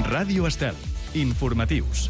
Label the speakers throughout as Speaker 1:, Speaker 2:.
Speaker 1: Ràdio Estel. Informatius.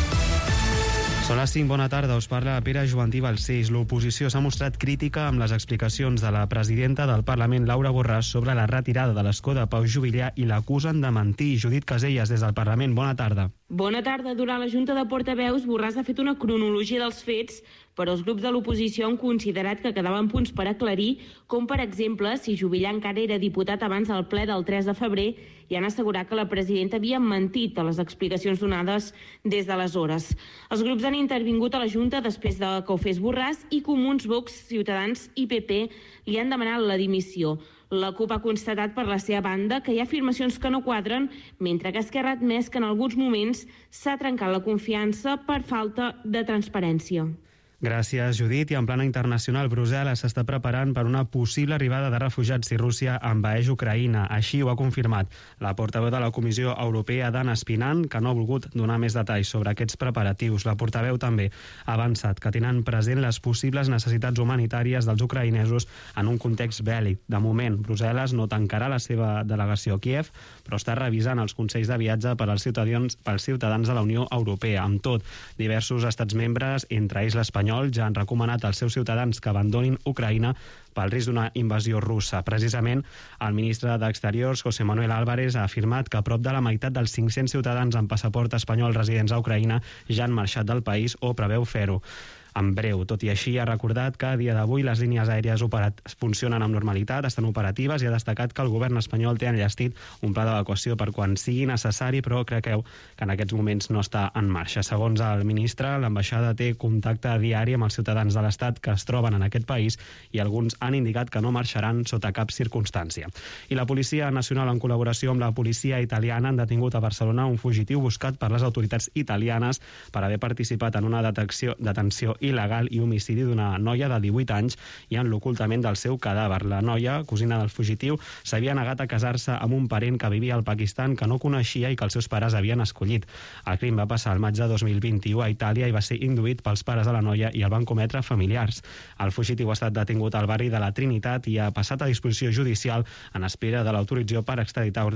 Speaker 2: Són les 5, bona tarda, us parla Pere Joantí Balcells. L'oposició s'ha mostrat crítica amb les explicacions de la presidenta del Parlament, Laura Borràs, sobre la retirada de l'escó de Pau Juvillà i l'acusen de mentir. Judit Caselles, des del Parlament, bona tarda.
Speaker 3: Bona tarda. Durant la Junta de Portaveus, Borràs ha fet una cronologia dels fets, però els grups de l'oposició han considerat que quedaven punts per aclarir, com per exemple si Juvillà encara era diputat abans del ple del 3 de febrer, i han assegurat que la presidenta havia mentit a les explicacions donades des d'aleshores. Els grups han intervingut a la Junta després de que ho fes Borràs i Comuns, Vox, Ciutadans i PP li han demanat la dimissió. La CUP ha constatat per la seva banda que hi ha afirmacions que no quadren, mentre que Esquerra ha admès que en alguns moments s'ha trencat la confiança per falta de transparència.
Speaker 2: Gràcies, Judit. I en plana internacional, Brussel·les s'està preparant per una possible arribada de refugiats si Rússia envaeix Ucraïna. Així ho ha confirmat la portaveu de la Comissió Europea, Dana Spinant, que no ha volgut donar més detalls sobre aquests preparatius. La portaveu també ha avançat que tenen present les possibles necessitats humanitàries dels ucraïnesos en un context bèl·lic. De moment, Brussel·les no tancarà la seva delegació a Kiev, però està revisant els consells de viatge per als ciutadans de la Unió Europea. Amb tot, diversos estats membres, entre ells l'Espanyol, ja han recomanat als seus ciutadans que abandonin Ucraïna pel risc d'una invasió russa. Precisament, el ministre d'Exteriors, José Manuel Álvarez, ha afirmat que prop de la meitat dels 500 ciutadans amb passaport espanyol residents a Ucraïna ja han marxat del país o preveu fer-ho en breu. Tot i així, ha recordat que a dia d'avui les línies aèries funcionen amb normalitat, estan operatives, i ha destacat que el govern espanyol té enllestit un pla d'evacuació per quan sigui necessari, però creu que en aquests moments no està en marxa. Segons el ministre, l'ambaixada té contacte diari amb els ciutadans de l'Estat que es troben en aquest país i alguns han indicat que no marxaran sota cap circumstància. I la Policia Nacional, en col·laboració amb la policia italiana, han detingut a Barcelona un fugitiu buscat per les autoritats italianes per haver participat en una detenció il·legal i homicidi d'una noia de 18 anys i en l'ocultament del seu cadàver. La noia, cosina del fugitiu, s'havia negat a casar-se amb un parent que vivia al Pakistan que no coneixia i que els seus pares havien escollit. El crim va passar al maig de 2021 a Itàlia i va ser induït pels pares de la noia i el van cometre familiars. El fugitiu ha estat detingut al barri de la Trinitat i ha passat a disposició judicial en espera de l'autorització per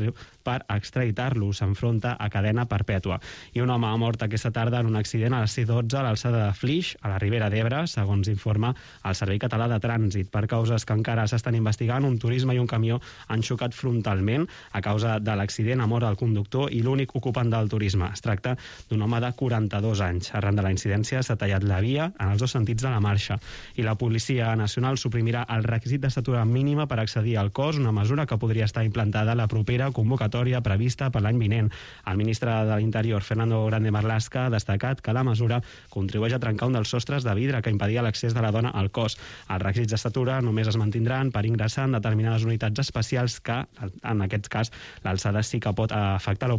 Speaker 2: extraditar-lo. S'enfronta a cadena perpètua. I un home ha mort aquesta tarda en un accident a la C12 a l'alçada de Flix, a la Ribera d'Ebre, segons informa el Servei Català de Trànsit. Per causes que encara s'estan investigant, un turisme i un camió han xocat frontalment. A causa de l'accident ha mort el conductor i l'únic ocupant del turisme. Es tracta d'un home de 42 anys. Arran de la incidència s'ha tallat la via en els dos sentits de la marxa. I la Policia Nacional suprimirà el requisit d'estatura mínima per accedir al cos, una mesura que podria estar implantada a la propera convocatòria prevista per l'any vinent. El ministre de l'Interior, Fernando Grande Marlaska, ha destacat que la mesura contribueix a trencar un dels sostres de vidre que impedia l'accés de la dona al cos. Els requisits d'estatura només es mantindran per ingressar en determinades unitats especials que, en aquest cas, l'alçada sí que pot afectar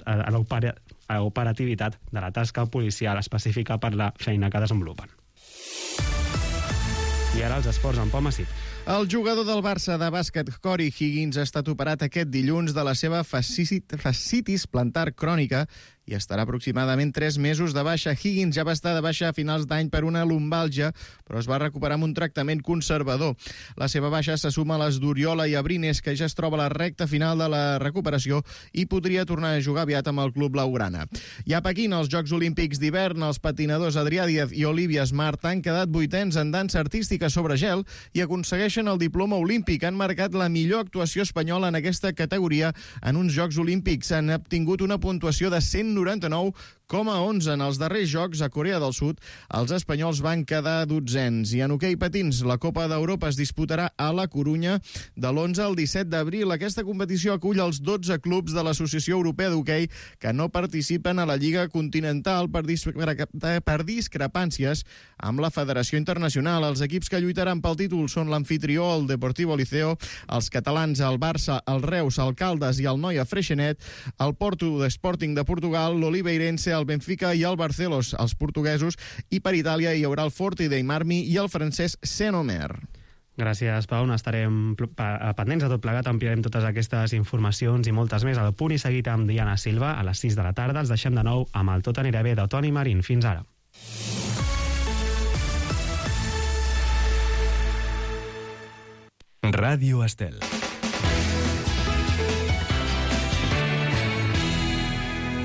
Speaker 2: l'operativitat de la tasca policial específica per la feina que desenvolupen. I ara els esports amb Pau Massip.
Speaker 4: El jugador del Barça de bàsquet, Corey Higgins, ha estat operat aquest dilluns de la seva fascitis plantar crònica i estarà aproximadament 3 mesos de baixa. Higgins ja va estar de baixa a finals d'any per una lumbàlgia, però es va recuperar amb un tractament conservador. La seva baixa se suma a les d'Oriola i Abrines, que ja es troba a la recta final de la recuperació i podria tornar a jugar aviat amb el club blaugrana. I a Pequín, als Jocs Olímpics d'hivern, els patinadors Adrià Díaz i Olivia Smart han quedat 8ens en dansa artística sobre gel i aconsegueixen el diploma olímpic. Han marcat la millor actuació espanyola en aquesta categoria en uns Jocs Olímpics. Han obtingut una puntuació de 199,11 en els darrers Jocs a Corea del Sud. Els espanyols van quedar 12ens. I en hoquei patins, la Copa d'Europa es disputarà a La Corunya de l'11 al 17 d'abril. Aquesta competició acull els 12 clubs de l'Associació Europea d'Hoquei que no participen a la Lliga Continental per discrepàncies amb la Federació Internacional. Els equips que lluitaran pel títol són l'Amfitrió, el Deportivo Liceo, els catalans, el Barça, el Reus, el Caldes i el Noia Freixenet, el Porto de Sporting de Portugal, l'Oliveirense, el Benfica i el Barcelos, els portuguesos, i per Itàlia hi haurà el Forti dei Marmi i el francès Saint-Omer.
Speaker 2: Gràcies, Pau. Estarem pendents de tot plegat. Ampliarem totes aquestes informacions i moltes més al Punt i Seguit amb Diana Silva a les 6 de la tarda. Els deixem de nou amb el Tot anirà bé de Toni Marín. Fins ara.
Speaker 1: Ràdio Estel.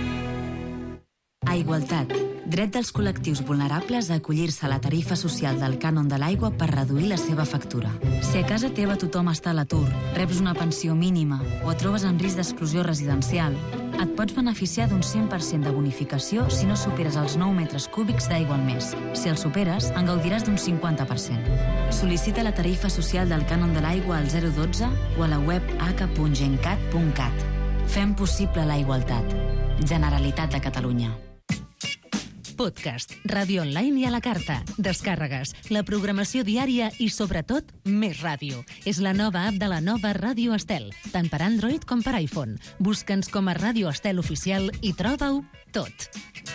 Speaker 5: La igualtat. Dret dels col·lectius vulnerables a acollir-se a la tarifa social del cànon de l'aigua per reduir la seva factura. Si a casa teva tothom està a l'atur, reps una pensió mínima o et trobes en risc d'exclusió residencial, et pots beneficiar d'un 100% de bonificació si no superes els 9 metres cúbics d'aigua al mes. Si el superes, en gaudiràs d'un 50%. Sol·licita la tarifa social del cànon de l'aigua al 012 o a la web h.gencat.cat. Fem possible la igualtat. Generalitat de Catalunya.
Speaker 6: Podcast, ràdio online i a la carta, descàrregues, la programació diària i, sobretot, més ràdio. És la nova app de la nova Ràdio Estel, tant per Android com per iPhone. Busca'ns com a Ràdio Estel Oficial i troba-ho tot.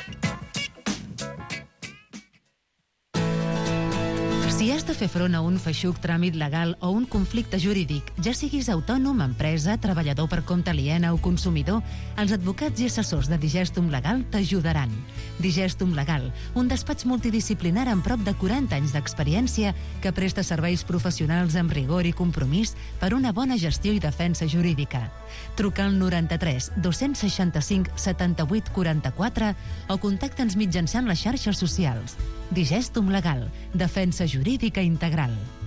Speaker 6: Si has de fer front a un feixuc tràmit legal o un conflicte jurídic, ja siguis autònom, empresa, treballador per compte aliena o consumidor, els advocats i assessors de Digestum Legal t'ajudaran. Digestum Legal, un despatx multidisciplinar amb prop de 40 anys d'experiència que presta serveis professionals amb rigor i compromís per una bona gestió i defensa jurídica. Truca al 93 265 78 44 o contacta'ns mitjançant les xarxes socials. Digestum Legal, defensa jurídica integral.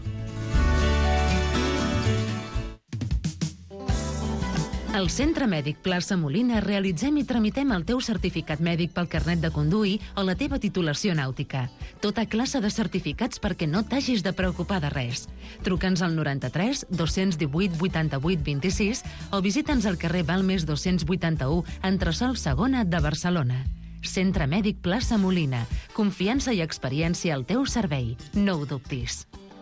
Speaker 6: Al Centre Mèdic Plaça Molina realitzem i tramitem el teu certificat mèdic pel carnet de conduir o la teva titulació nàutica. Tota classe de certificats perquè no t'hagis de preocupar de res. Truca'ns al 93 218 88 26 o visita'ns al carrer Balmes 281, entresòl Segona de Barcelona. Centre Mèdic Plaça Molina. Confiança i experiència al teu servei. No ho dubtis.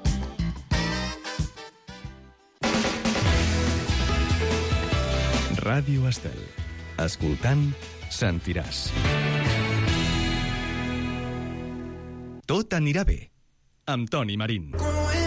Speaker 1: Ràdio Estel. Escoltant, sentiràs. Tot anirà bé. Amb Toni Marín.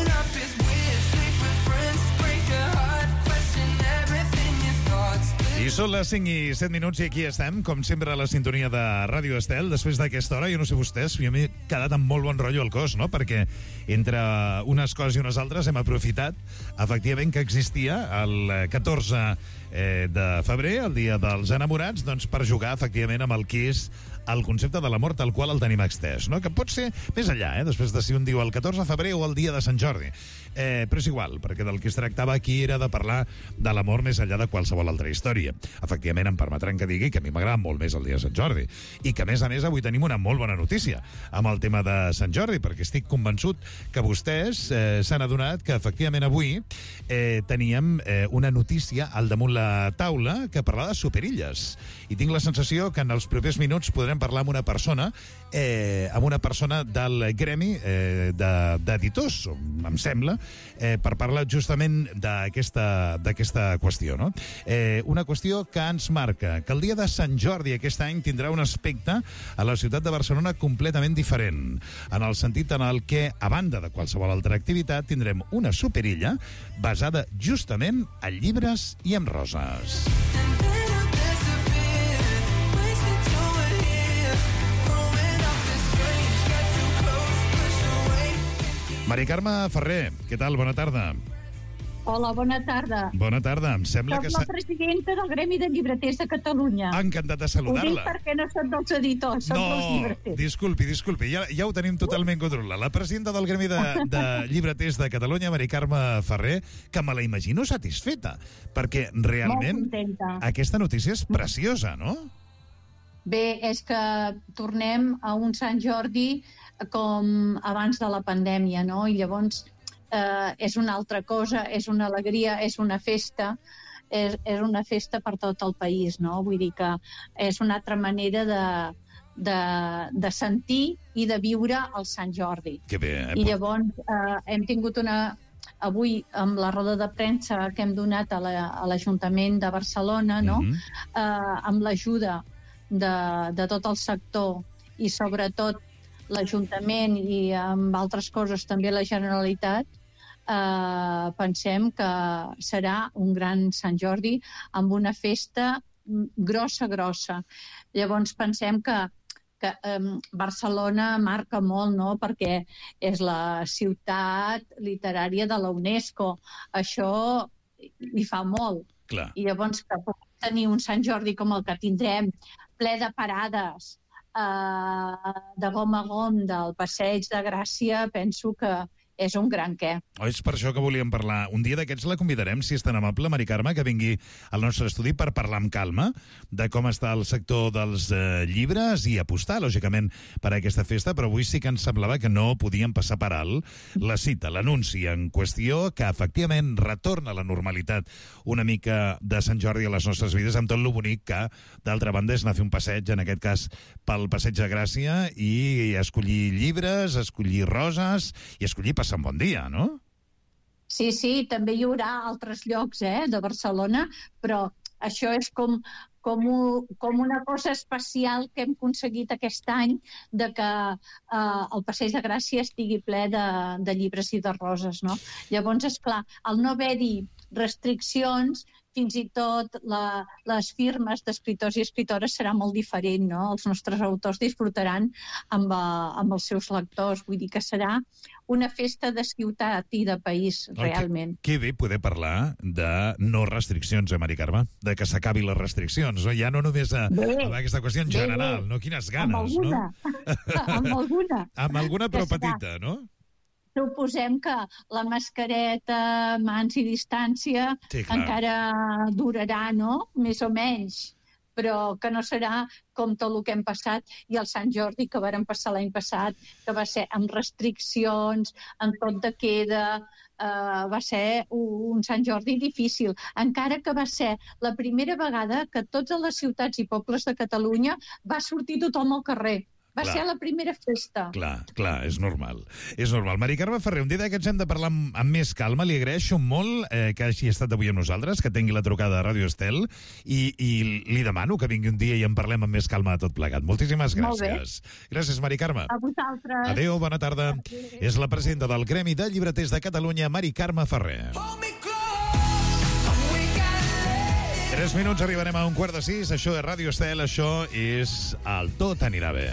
Speaker 7: I són les 5 i 7 minuts i aquí estem, com sempre, a la sintonia de Ràdio Estel. Després d'aquesta hora, jo no sé vostès, jo m'he quedat amb molt bon rotllo al cos, no? Perquè entre unes coses i unes altres hem aprofitat, efectivament, que existia el 14 de febrer, el dia dels enamorats, doncs per jugar, efectivament, amb el que és el concepte de l'amor tal qual el tenim extès, no? Que pot ser més enllà, després de si un diu el 14 de febrer o el dia de Sant Jordi. Però és igual, perquè del que es tractava aquí era de parlar de l'amor més enllà de qualsevol altra història. Efectivament, em permetran que digui que a mi m'agrada molt més el dia de Sant Jordi i que, a més, avui tenim una molt bona notícia amb el tema de Sant Jordi, perquè estic convençut que vostès s'han adonat que, efectivament, avui teníem una notícia al damunt la taula que parlava de superilles. I tinc la sensació que en els propers minuts podrem parlar amb una persona del gremi d'editors, em sembla, per parlar justament d'aquesta qüestió, no? Una qüestió que ens marca que el dia de Sant Jordi aquest any tindrà un aspecte a la ciutat de Barcelona completament diferent, en el sentit en el que, a banda de qualsevol altra activitat, tindrem una superilla basada justament en llibres i en roses. Mari Carme Ferrer, què tal? Bona tarda.
Speaker 8: Hola, bona tarda.
Speaker 7: Bona tarda, em sembla que...
Speaker 8: Soc la presidenta del Gremi de Llibreters de Catalunya.
Speaker 7: Encantat de saludar-la.
Speaker 8: Ho dic perquè no soc dels editors, soc dels llibreters.
Speaker 7: Disculpi, ja ho tenim totalment controlat. La presidenta del Gremi de Llibreters de Catalunya, Mari Carme Ferrer, que me la imagino satisfeta, perquè realment aquesta notícia és preciosa, no?
Speaker 8: Bé, és que tornem a un Sant Jordi com abans de la pandèmia, no? I llavors és una altra cosa, és una alegria, és una festa, és una festa per tot el país, no? Vull dir que és una altra manera de sentir i de viure el Sant Jordi.
Speaker 7: Que bé,
Speaker 8: I llavors hem tingut avui, amb la roda de premsa que hem donat a l'Ajuntament de Barcelona, no? Amb l'ajuda de tot el sector i sobretot l'Ajuntament i amb altres coses també la Generalitat, pensem que serà un gran Sant Jordi amb una festa grossa. Llavors pensem que Barcelona marca molt, no?, perquè és la ciutat literària de la UNESCO. Això li fa molt.
Speaker 7: Clar.
Speaker 8: I llavors que puguem tenir un Sant Jordi com el que tindrem, ple de parades, de gom a gom del Passeig de Gràcia, penso que és un gran què.
Speaker 7: És per això que volíem parlar. Un dia d'aquests la convidarem, si és tan amable, Mari Carme, que vingui al nostre estudi per parlar amb calma de com està el sector dels llibres i apostar, lògicament, per a aquesta festa, però avui sí que ens semblava que no podíem passar per alt la cita, l'anunci en qüestió, que efectivament retorna a la normalitat una mica de Sant Jordi a les nostres vides, amb tot lo bonic que, d'altra banda, és anar a fer un passeig, en aquest cas pel Passeig de Gràcia, i escollir llibres, escollir roses i escollir passar un bon dia, no?
Speaker 8: Sí, també hi haurà altres llocs de Barcelona, però això és com una cosa especial que hem aconseguit aquest any, de que el Passeig de Gràcia estigui ple de llibres i de roses, no? Llavors, esclar, al no haver-hi restriccions, fins i tot les firmes d'escriptors i escriptores serà molt diferent, no? Els nostres autors disfrutaran amb els seus lectors, vull dir que serà una festa de ciutat i de país, realment.
Speaker 7: Que bé poder parlar de no restriccions, Mari Carme, de que s'acabi les restriccions, no? Ja no només a aquesta qüestió en general, no? Quines ganes, no?
Speaker 8: Amb alguna.
Speaker 7: Amb alguna, però petita, no?
Speaker 8: Suposem que la mascareta, mans i distància, encara durarà, no? Més o menys. Però que no serà com tot el que hem passat, i el Sant Jordi, que vàrem passar l'any passat, que va ser amb restriccions, amb tot de queda, va ser un Sant Jordi difícil. Encara que va ser la primera vegada que totes les ciutats i pobles de Catalunya va sortir tothom al carrer. Va ser la primera festa.
Speaker 7: Clar, és normal. És normal. Mari Carme Ferrer, un dia d'aquests hem de parlar amb més calma. Li agraeixo molt que hagi estat avui amb nosaltres, que tingui la trucada de Ràdio Estel, i li demano que vingui un dia i en parlem amb més calma de tot plegat. Moltíssimes gràcies. Gràcies, Mari Carme.
Speaker 8: A vosaltres.
Speaker 7: Adéu, bona tarda. És la presidenta del Gremi de Llibreters de Catalunya, Mari Carme Ferrer. 3 minuts, arribarem a 5:15. Això és Ràdio Estel, això és El Tot Anirà Bé.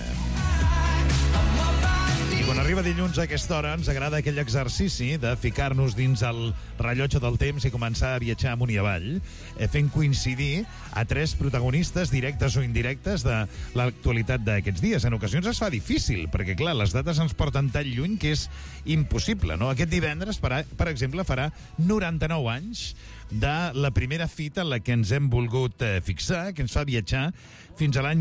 Speaker 7: I quan arriba dilluns a aquesta hora ens agrada aquell exercici de ficar-nos dins el rellotge del temps i començar a viatjar amunt i avall, fent coincidir a 3 protagonistes directes o indirectes de l'actualitat d'aquests dies. En ocasions es fa difícil, perquè, clar, les dates ens porten tan lluny que és impossible, no? Aquest divendres, per exemple, farà 99 anys de la primera fita en la que ens hem volgut fixar, que ens fa viatjar fins a l'any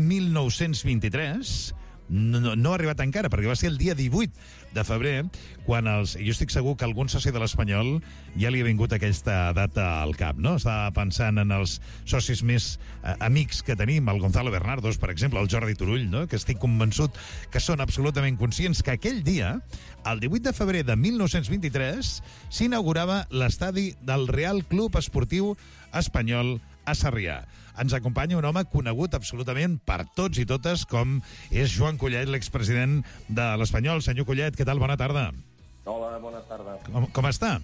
Speaker 7: 1923. No ha arribat encara, perquè va ser el dia 18 de febrer, quan jo estic segur que algun soci de l'Espanyol ja li ha vingut aquesta data al cap, no? Estava pensant en els socis més amics que tenim, el Gonzalo Bernardos, per exemple, el Jordi Turull, no? Que estic convençut que són absolutament conscients que aquell dia, el 18 de febrer de 1923, s'inaugurava l'estadi del Real Club Esportiu Espanyol a Sarrià. Ens acompanya un home conegut absolutament per tots i totes, com és Joan Collet, l'expresident de l'Espanyol. Senyor Collet, què tal? Bona tarda.
Speaker 9: Hola, bona tarda.
Speaker 7: Com està?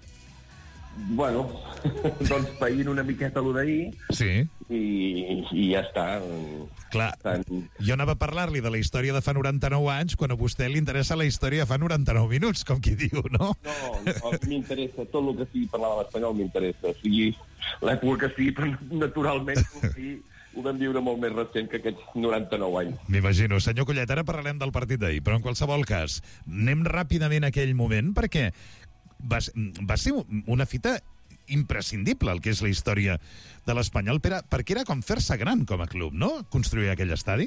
Speaker 9: Bueno, doncs païnt una miqueta lo d'ahir.
Speaker 7: Sí.
Speaker 9: I ja està.
Speaker 7: Clar, jo anava a parlar-li de la història de fa 99 anys quan a vostè li interessa la història de fa 99 minuts, com qui diu, no?
Speaker 9: No, m'interessa. Tot el que sigui parlar de l'espanyol m'interessa. O sigui, l'època que sigui, però naturalment ho vam viure molt més recent que aquests 99 anys.
Speaker 7: M'imagino. Senyor Collet, ara parlarem del partit d'ahir, però en qualsevol cas, anem ràpidament a aquell moment, perquè va ser una fita imprescindible, el que és la història de l'Espanyol, perquè era com fer-se gran com a club, no?, construir aquell estadi?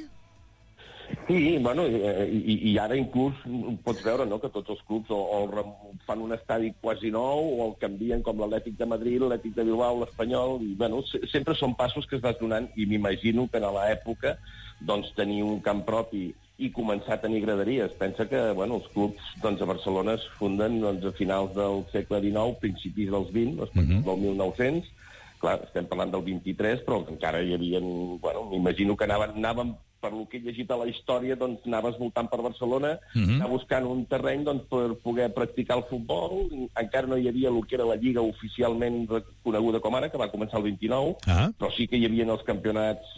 Speaker 9: Sí, bueno, i ara inclús pots veure, no?, que tots els clubs o fan un estadi quasi nou o el canvien, com l'Atlètic de Madrid, l'Atlètic de Bilbao, l'Espanyol, i bueno, sempre són passos que es vas donant, i m'imagino que a l'època doncs tenir un camp propi i començar a tenir graderies. Pensa que, bueno, els clubs doncs, a Barcelona es funden doncs, a finals del segle XIX, principis dels XX, del 1900. Clar, estem parlant del 23, però encara hi havia... Bueno, m'imagino que anaven per lo que he llegit a la història, doncs anaves voltant per Barcelona, anar buscant un terreny doncs, per poder practicar el futbol. Encara no hi havia el que era la Lliga oficialment coneguda com ara, que va començar el 29, però sí que hi havia els campionats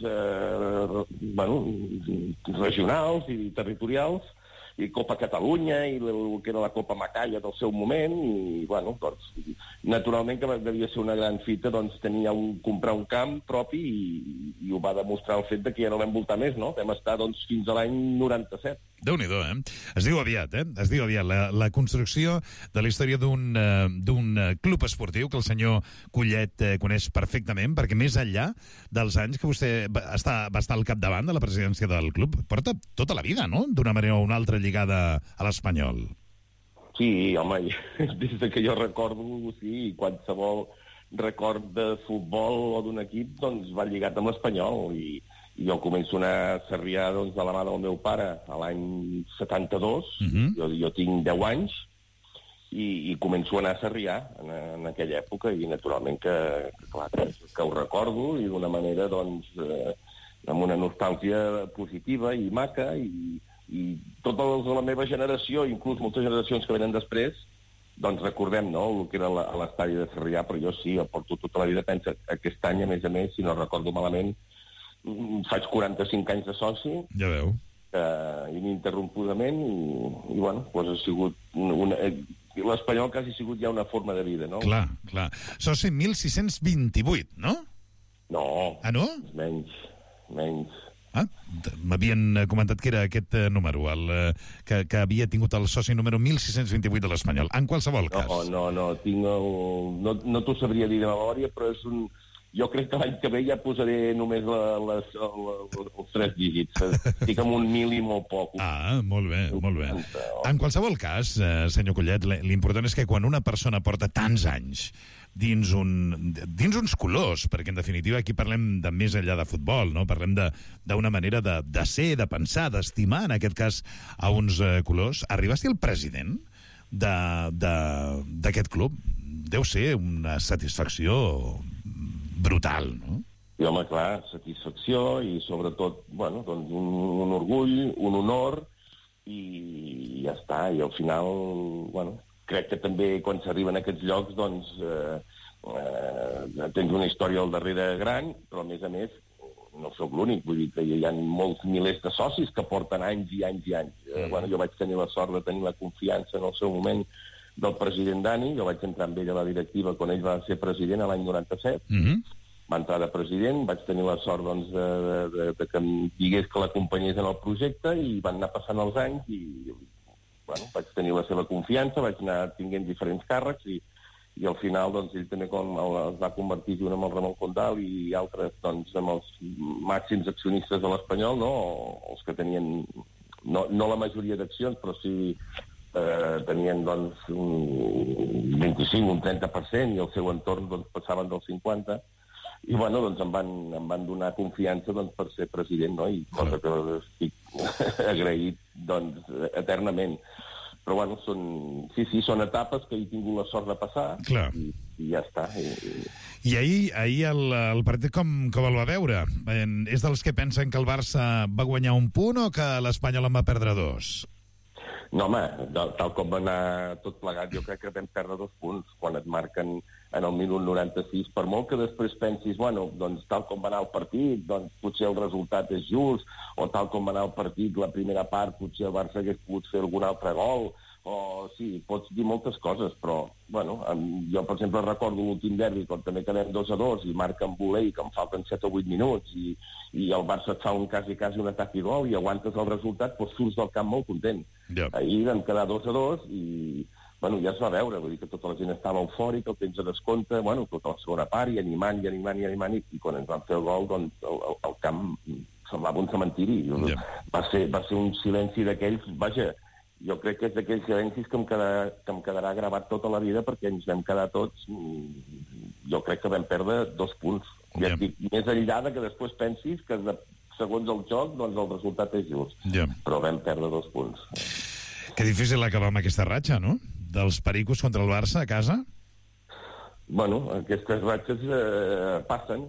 Speaker 9: regionals i territorials, i Copa Catalunya, i el que era la Copa Macaya del seu moment, i, bueno, doncs, naturalment que devia ser una gran fita, doncs tenia comprar un camp propi i ho va demostrar el fet de que ja no vam voltar més, no? Vam estar doncs fins a l'any 97.
Speaker 7: Déu-n'hi-do, Es diu aviat, Es diu aviat. La construcció de la història d'un club esportiu que el senyor Collet coneix perfectament, perquè més enllà dels anys que vostè va estar al capdavant de la presidència del club, porta tota la vida, no?, d'una manera o una altra lligada a l'Espanyol.
Speaker 9: Sí, home, des que jo recordo, sí, qualsevol record de futbol o d'un equip doncs va lligat amb l'Espanyol i jo començo a anar a Sarrià doncs, de la mà del meu pare a l'any 72, jo tinc 10 anys i començo a anar a Sarrià en aquella època i naturalment que ho recordo i d'una manera doncs amb una nostàlgia positiva i maca i tota la meva generació, inclús moltes generacions que venen després, doncs recordem, no?, el que era l'estadi de Sarrià, però jo sí, el porto tota la vida. Pensa, aquest any, a més, si no recordo malament, faig 45 anys de soci.
Speaker 7: Ja veu.
Speaker 9: Ininterrompudament, i bueno, doncs ha sigut l'Espanyol quasi ha sigut ja una forma de vida, no?
Speaker 7: Clar. Soci 1628, no?
Speaker 9: No.
Speaker 7: Ah, no?
Speaker 9: Menys.
Speaker 7: M'havien comentat que era aquest número, que havia tingut el soci número 1628 de l'Espanyol. En qualsevol cas.
Speaker 9: No, tinc no t'ho sabria dir de memòria, però és un... Jo crec que l'any que ve ja posaré només els 3 dígits. Estic amb un 1000 i molt poc.
Speaker 7: Molt bé. En qualsevol cas, senyor Collet, l'important és que quan una persona porta tants anys dins uns colors, perquè en definitiva aquí parlem de més enllà de futbol, no? Parlem d'una manera de ser, de pensar, d'estimar, en aquest cas, a uns colors. Arribar a ser el president d'aquest club deu ser una satisfacció brutal, no?
Speaker 9: I, home, clar, satisfacció i, sobretot, bueno, doncs un orgull, un honor, i ja està. I al final, bueno, crec que també quan s'arriben a aquests llocs, doncs, tens una història al darrere gran, però, a més, no sóc l'únic. Vull dir que hi ha molts milers de socis que porten anys i anys i anys. Bueno, jo vaig tenir la sort de tenir la confiança en el seu moment del president Dani. Jo vaig entrar amb ell a la directiva quan ell va ser president l'any 97. Va entrar de president, vaig tenir la sort doncs, de que em digués que l'acompanyés en el projecte i van anar passant els anys i bueno, vaig tenir la seva confiança, vaig anar tinguent diferents càrrecs i al final doncs, ell també es va convertir junt amb el Ramon Condal i altres doncs, amb els màxims accionistes de l'Espanyol, no? Els que tenien, no la majoria d'accions, però sí tenien doncs, un 25, un 30% i el seu entorn doncs, passaven del 50%. I bueno, doncs em van donar confiança doncs, per ser president, no? I cosa que estic agraït doncs, eternament. Però bueno, són etapes que he tingut la sort de passar.
Speaker 7: Clar.
Speaker 9: I ja està.
Speaker 7: I ahir el partit com el va veure? És dels que pensen que el Barça va guanyar un punt o que l'Espanyol en va perdre 2?
Speaker 9: No, home, tal com va anar tot plegat, jo crec que vam perdre 2 punts quan et marquen en el minut 96. Per molt que després pensis, bueno, doncs tal com va anar el partit, doncs potser el resultat és just, o tal com va anar el partit, la primera part, potser el Barça hagués pogut fer algun altre gol, o sí, pots dir moltes coses, però, bueno, jo, per exemple, recordo l'últim derbi, quan també quedem 2-2, i marca en voler que em falten 7 o 8 minuts, i el Barça et fa quasi un atac i gol, i aguantes el resultat, doncs surts del camp molt content.
Speaker 7: Yep.
Speaker 9: Ahir vam quedar 2-2, i bueno, ja es va veure, vull dir que tota la gent estava eufòrica, el temps de descompte, bueno, tota la segona part, i animant, i quan ens van fer el gol, doncs el camp semblava un cementiri.
Speaker 7: Yeah.
Speaker 9: Va ser un silenci d'aquells, vaja, jo crec que és d'aquells silencis que em quedarà gravat tota la vida, perquè ens vam quedar tots, jo crec que vam perdre 2 punts.
Speaker 7: Yeah.
Speaker 9: Ja dic, més enllà que després pensis que segons el joc, doncs el resultat és just.
Speaker 7: Yeah. Però
Speaker 9: vam perdre 2 punts.
Speaker 7: Que difícil acabar amb aquesta ratxa, no? Dels Pericos contra el Barça a casa?
Speaker 9: Bueno, aquestes ratxes passen.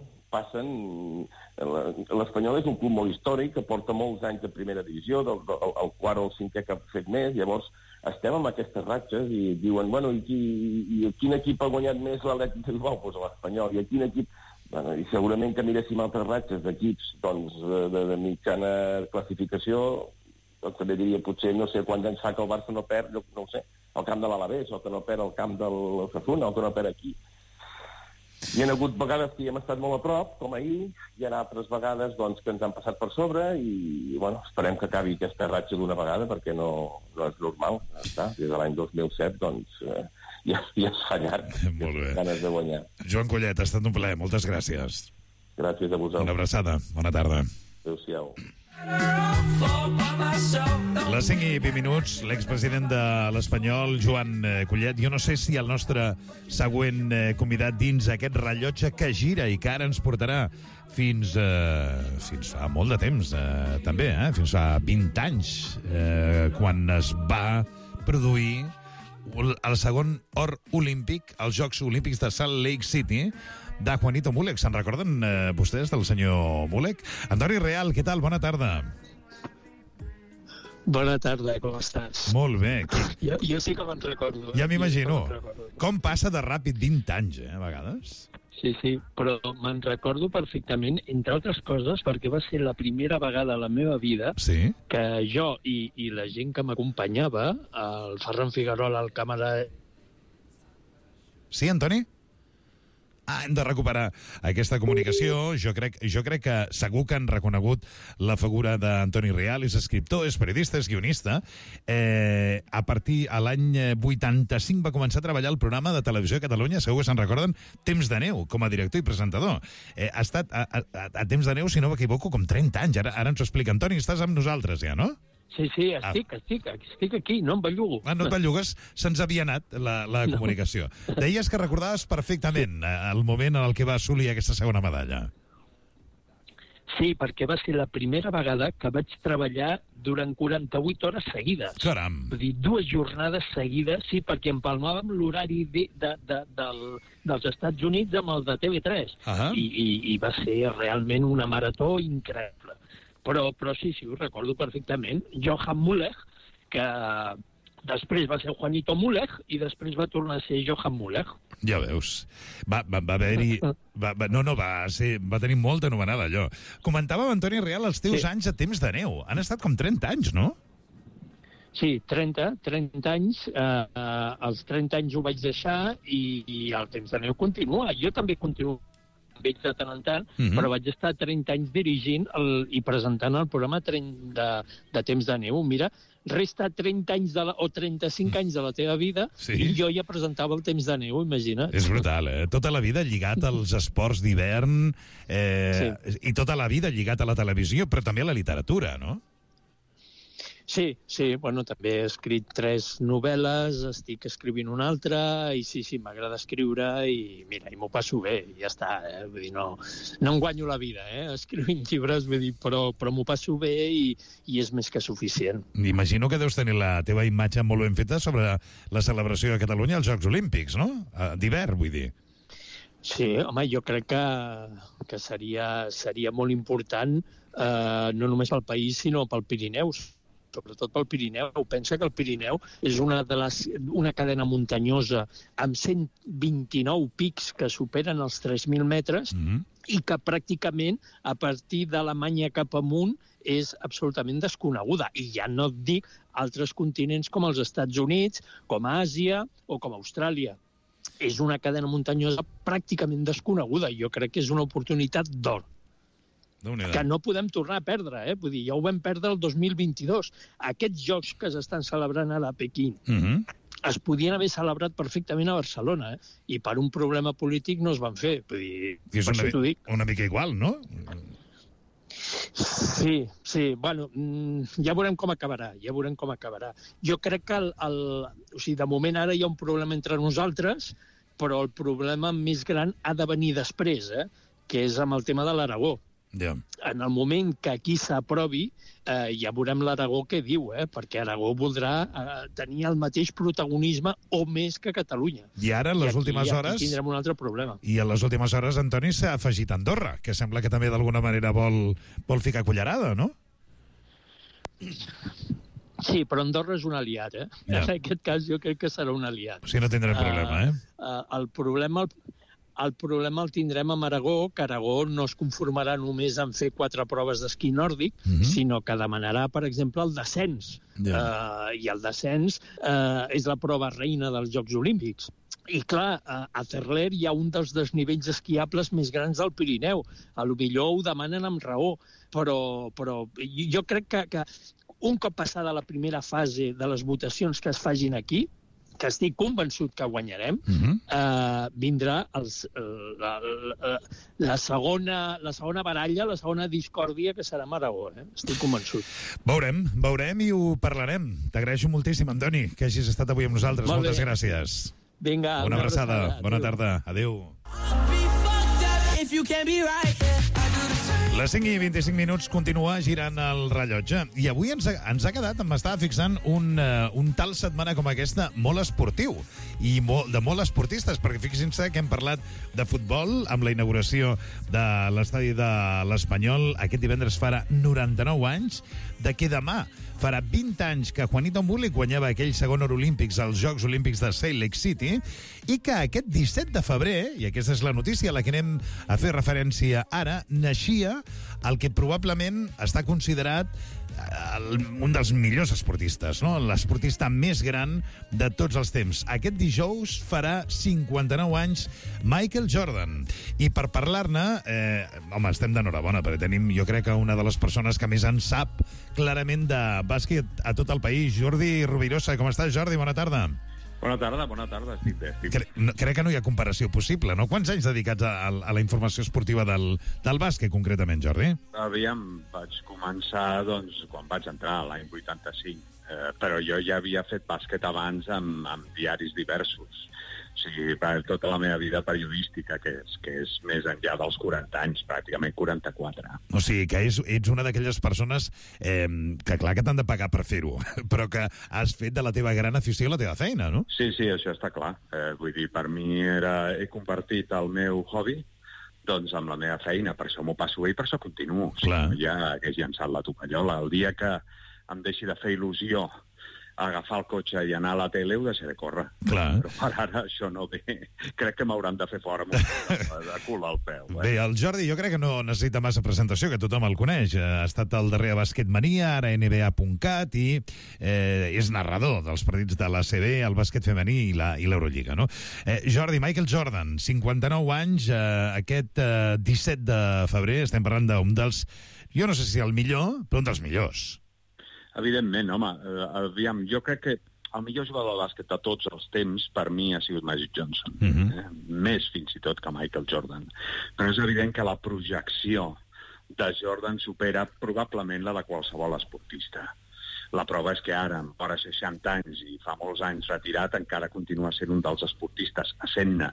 Speaker 9: L'Espanyol és un club molt històric que porta molts anys de primera divisió, el quart o el cinquè que ha fet més. Llavors estem amb aquestes ratxes i diuen, bueno, i quin equip ha guanyat més l'Atlètic de Bilbao? Doncs l'Espanyol. I a quin equip? Bueno, i segurament que miréssim altres ratxes d'equips doncs, de mitjana classificació, doncs també diria, potser no sé quants anys fa que el Barça no perd, no ho sé, el camp de l'Alavés, o que no perd el camp del Osasuna, o que no perd aquí. Hi ha hagut vegades que hi hem estat molt a prop, com ahir, hi ha altres vegades doncs, que ens han passat per sobre i bueno, esperem que acabi aquesta ratxa d'una vegada perquè no és normal. Ja està. Des de l'any 2007 doncs, ja has fallat.
Speaker 7: Molt bé.
Speaker 9: Ganes de guanyar.
Speaker 7: Joan Collet, ha estat un plaer. Moltes gràcies.
Speaker 9: Gràcies a vosaltres.
Speaker 7: Una abraçada. Bona tarda.
Speaker 9: Adéu-siau.
Speaker 7: Les 5 i 20 minuts, l'expresident de l'Espanyol, Joan Collet. Jo no sé si el nostre següent convidat dins aquest rellotge que gira i que ara ens portarà fins fa molt de temps, també, fins fa 20 anys, quan es va produir el segon or olímpic als Jocs Olímpics de Salt Lake City, de Juanito Múlec. Se'n recorden vostès del senyor Múlec? Antoni Real, què tal? Bona tarda.
Speaker 10: Bona tarda, com estàs?
Speaker 7: Molt bé.
Speaker 10: Jo sí que me'n recordo.
Speaker 7: Ja m'imagino. Com passa de ràpid 20 anys, a vegades?
Speaker 10: Sí, però me'n recordo perfectament, entre altres coses, perquè va ser la primera vegada a la meva vida que jo i la gent que m'acompanyava, el Ferran Figuerola, el càmera...
Speaker 7: Sí, Antoni? Hem de recuperar aquesta comunicació. Jo crec que segur que han reconegut la figura d'Antoni Real. És escriptor, és periodista, és guionista. A partir de l'any 85 va començar a treballar al programa de Televisió de Catalunya, segur que se'n recorden, Temps de neu, com a director i presentador. Ha estat a Temps de neu, si no m'equivoco, com 30 anys. Ara ens ho explica. Antoni, estàs amb nosaltres ja, no?
Speaker 10: Sí, estic aquí, no em bellugo.
Speaker 7: No et bellugues, se'ns havia anat la comunicació. Deies que recordaves perfectament el moment en el que va assolir aquesta segona medalla.
Speaker 10: Sí, perquè va ser la primera vegada que vaig treballar durant 48 hores seguides.
Speaker 7: Caram!
Speaker 10: Vull dir, 2 jornades seguides, sí, perquè empalmàvem l'horari dels Estats Units amb el de TV3. I va ser realment una marató increïble. Però sí, ho recordo perfectament. Johan Múlec, que després va ser Juanito Múlec i després va tornar a ser Johan Múlec.
Speaker 7: Ja veus. Va haver-hi... Va tenir molta anomenada, allò. Comentàvem, Antoni Real, els teus anys a Temps de neu. Han estat com 30 anys, no?
Speaker 10: Sí, 30 anys. Els 30 anys ho vaig deixar i el Temps de neu continua. Jo també continuo veig de tant en tant, però vaig estar 30 anys dirigint i presentant el programa de Temps de neu. Mira, resta 30 anys o 35 anys de la teva vida i jo ja presentava el Temps de neu, imagina't.
Speaker 7: És brutal, Tota la vida lligat als esports d'hivern i tota la vida lligat a la televisió, però també a la literatura, no?
Speaker 10: Sí, bueno, també he escrit 3 novel·les, estic escrivint una altra, i sí, m'agrada escriure, i mira, m'ho passo bé, i ja està, vull dir, no em guanyo la vida, escrivint llibres, vull dir, però m'ho passo bé i és més que suficient.
Speaker 7: Imagino que deus tenir la teva imatge molt ben feta sobre la celebració de Catalunya als Jocs Olímpics, no? D'hivern, vull dir.
Speaker 10: Sí, home, jo crec que seria molt important, no només pel país, sinó pel Pirineus, sobretot pel Pirineu. Pensa que el Pirineu és una cadena muntanyosa amb 129 pics que superen els 3.000 metres i que pràcticament a partir d'Alemanya cap amunt és absolutament desconeguda. I ja no et dic altres continents com els Estats Units, com Àsia o com Austràlia. És una cadena muntanyosa pràcticament desconeguda. Jo crec que és una oportunitat d'or que no podem tornar a perdre, Vull dir, ja ho vam perdre el 2022. Aquests jocs que s'estan celebrant ara a Pequín es podien haver celebrat perfectament a Barcelona, i per un problema polític no es van fer. Vull dir, per això t'ho dic.
Speaker 7: Una mica igual, no?
Speaker 10: Sí, bueno, ja veurem com acabarà, Jo crec que, de moment ara hi ha un problema entre nosaltres, però el problema més gran ha de venir després, que és amb el tema de l'Aragó. En el moment que aquí s'aprovi, ja veurem l'Aragó què diu, perquè Aragó voldrà tenir el mateix protagonisme o més que Catalunya.
Speaker 7: I ara, en les últimes hores...
Speaker 10: Aquí tindrem un altre problema.
Speaker 7: I en les últimes hores, Antoni, s'ha afegit Andorra, que sembla que també d'alguna manera vol ficar cullerada, no?
Speaker 10: Sí, però Andorra és un aliat, En aquest cas jo crec que serà un aliat.
Speaker 7: Sí, no tindrem problema,
Speaker 10: El problema El problema el tindrem amb Aragó, que Aragó no es conformarà només en fer 4 proves d'esquí nòrdic, sinó que demanarà, per exemple, el descens. I el descens és la prova reina dels Jocs Olímpics. I clar, a Cerler hi ha un dels desnivells esquiables més grans del Pirineu. A lo millor ho demanen amb raó, però jo crec que un cop passada la primera fase de les votacions que es fagin aquí, que estic convençut que guanyarem, vindrà la segona baralla, la segona discòrdia, que serà amb Aragó. Estic convençut.
Speaker 7: Veurem i ho parlarem. T'agraeixo moltíssim, Antoni, que hagis estat avui amb nosaltres. Moltes gràcies.
Speaker 10: Vinga,
Speaker 7: una abraçada. Bona tarda. Adéu. Les 5:25 continua girant el rellotge. I avui ens ha quedat, m'estava fixant, un tal setmana com aquesta molt esportiu i de molt esportistes, perquè fixin-se que hem parlat de futbol amb la inauguració de l'estadi de l'Espanyol. Aquest divendres farà 99 anys, de que demà farà 20 anys que Juanito Mulic guanyava aquell segon or olímpics als Jocs Olímpics de Salt Lake City, i que aquest 17 de febrer, i aquesta és la notícia a la que anem a fer referència ara, naixia el que probablement està considerat un dels millors esportistes, no? L'esportista més gran de tots els temps. Aquest dijous farà 59 anys Michael Jordan. I per parlar-ne, estem d'enhorabona, perquè tenim, jo crec, que una de les persones que més en sap clarament de bàsquet a tot el país. Jordi Rovirosa, com estàs, Jordi? Bona tarda.
Speaker 11: Bona tarda, estic bé.
Speaker 7: Crec que no hi ha comparació possible, no? Quants anys dedicats a la informació esportiva del bàsquet, concretament, Jordi?
Speaker 11: Aviam, vaig començar, doncs, quan vaig entrar, l'any 85, però jo ja havia fet bàsquet abans amb diaris diversos. O sigui, per tota la meva vida periodística, que és més enllà dels 40 anys, pràcticament 44.
Speaker 7: O sigui, que ets una d'aquelles persones que clar que t'han de pagar per fer-ho, però que has fet de la teva gran afició la teva feina, no?
Speaker 11: Sí, això està clar. Vull dir, per mi he convertit el meu hobby doncs amb la meva feina, per això m'ho passo bé i per això continuo.
Speaker 7: Clar.
Speaker 11: Ja hagués llançat la tovallola. El dia que em deixi de fer il·lusió agafar el cotxe i anar a la tele, ho deixaré córrer.
Speaker 7: Clar.
Speaker 11: Però per ara això no ve. Crec que m'hauran de fer fora de cul al peu.
Speaker 7: Bé, el Jordi jo crec que no necessita massa presentació, que tothom el coneix. Ha estat el darrer a Basketmania, ara NBA.cat, i és narrador dels partits de l'ACB, el bàsquet femení i l'Eurolliga, no? Jordi, Michael Jordan, 59 anys, aquest 17 de febrer, estem parlant d'un dels, jo no sé si el millor, però un dels millors.
Speaker 11: Evidentment, home, aviam, jo crec que el millor jugador de bàsquet de tots els temps per mi ha sigut Magic Johnson, més fins i tot que Michael Jordan. Però és evident que la projecció de Jordan supera probablement la de qualsevol esportista. La prova és que ara, amb vora 60 anys i fa molts anys retirat, encara continua sent un dels esportistes, essent-ne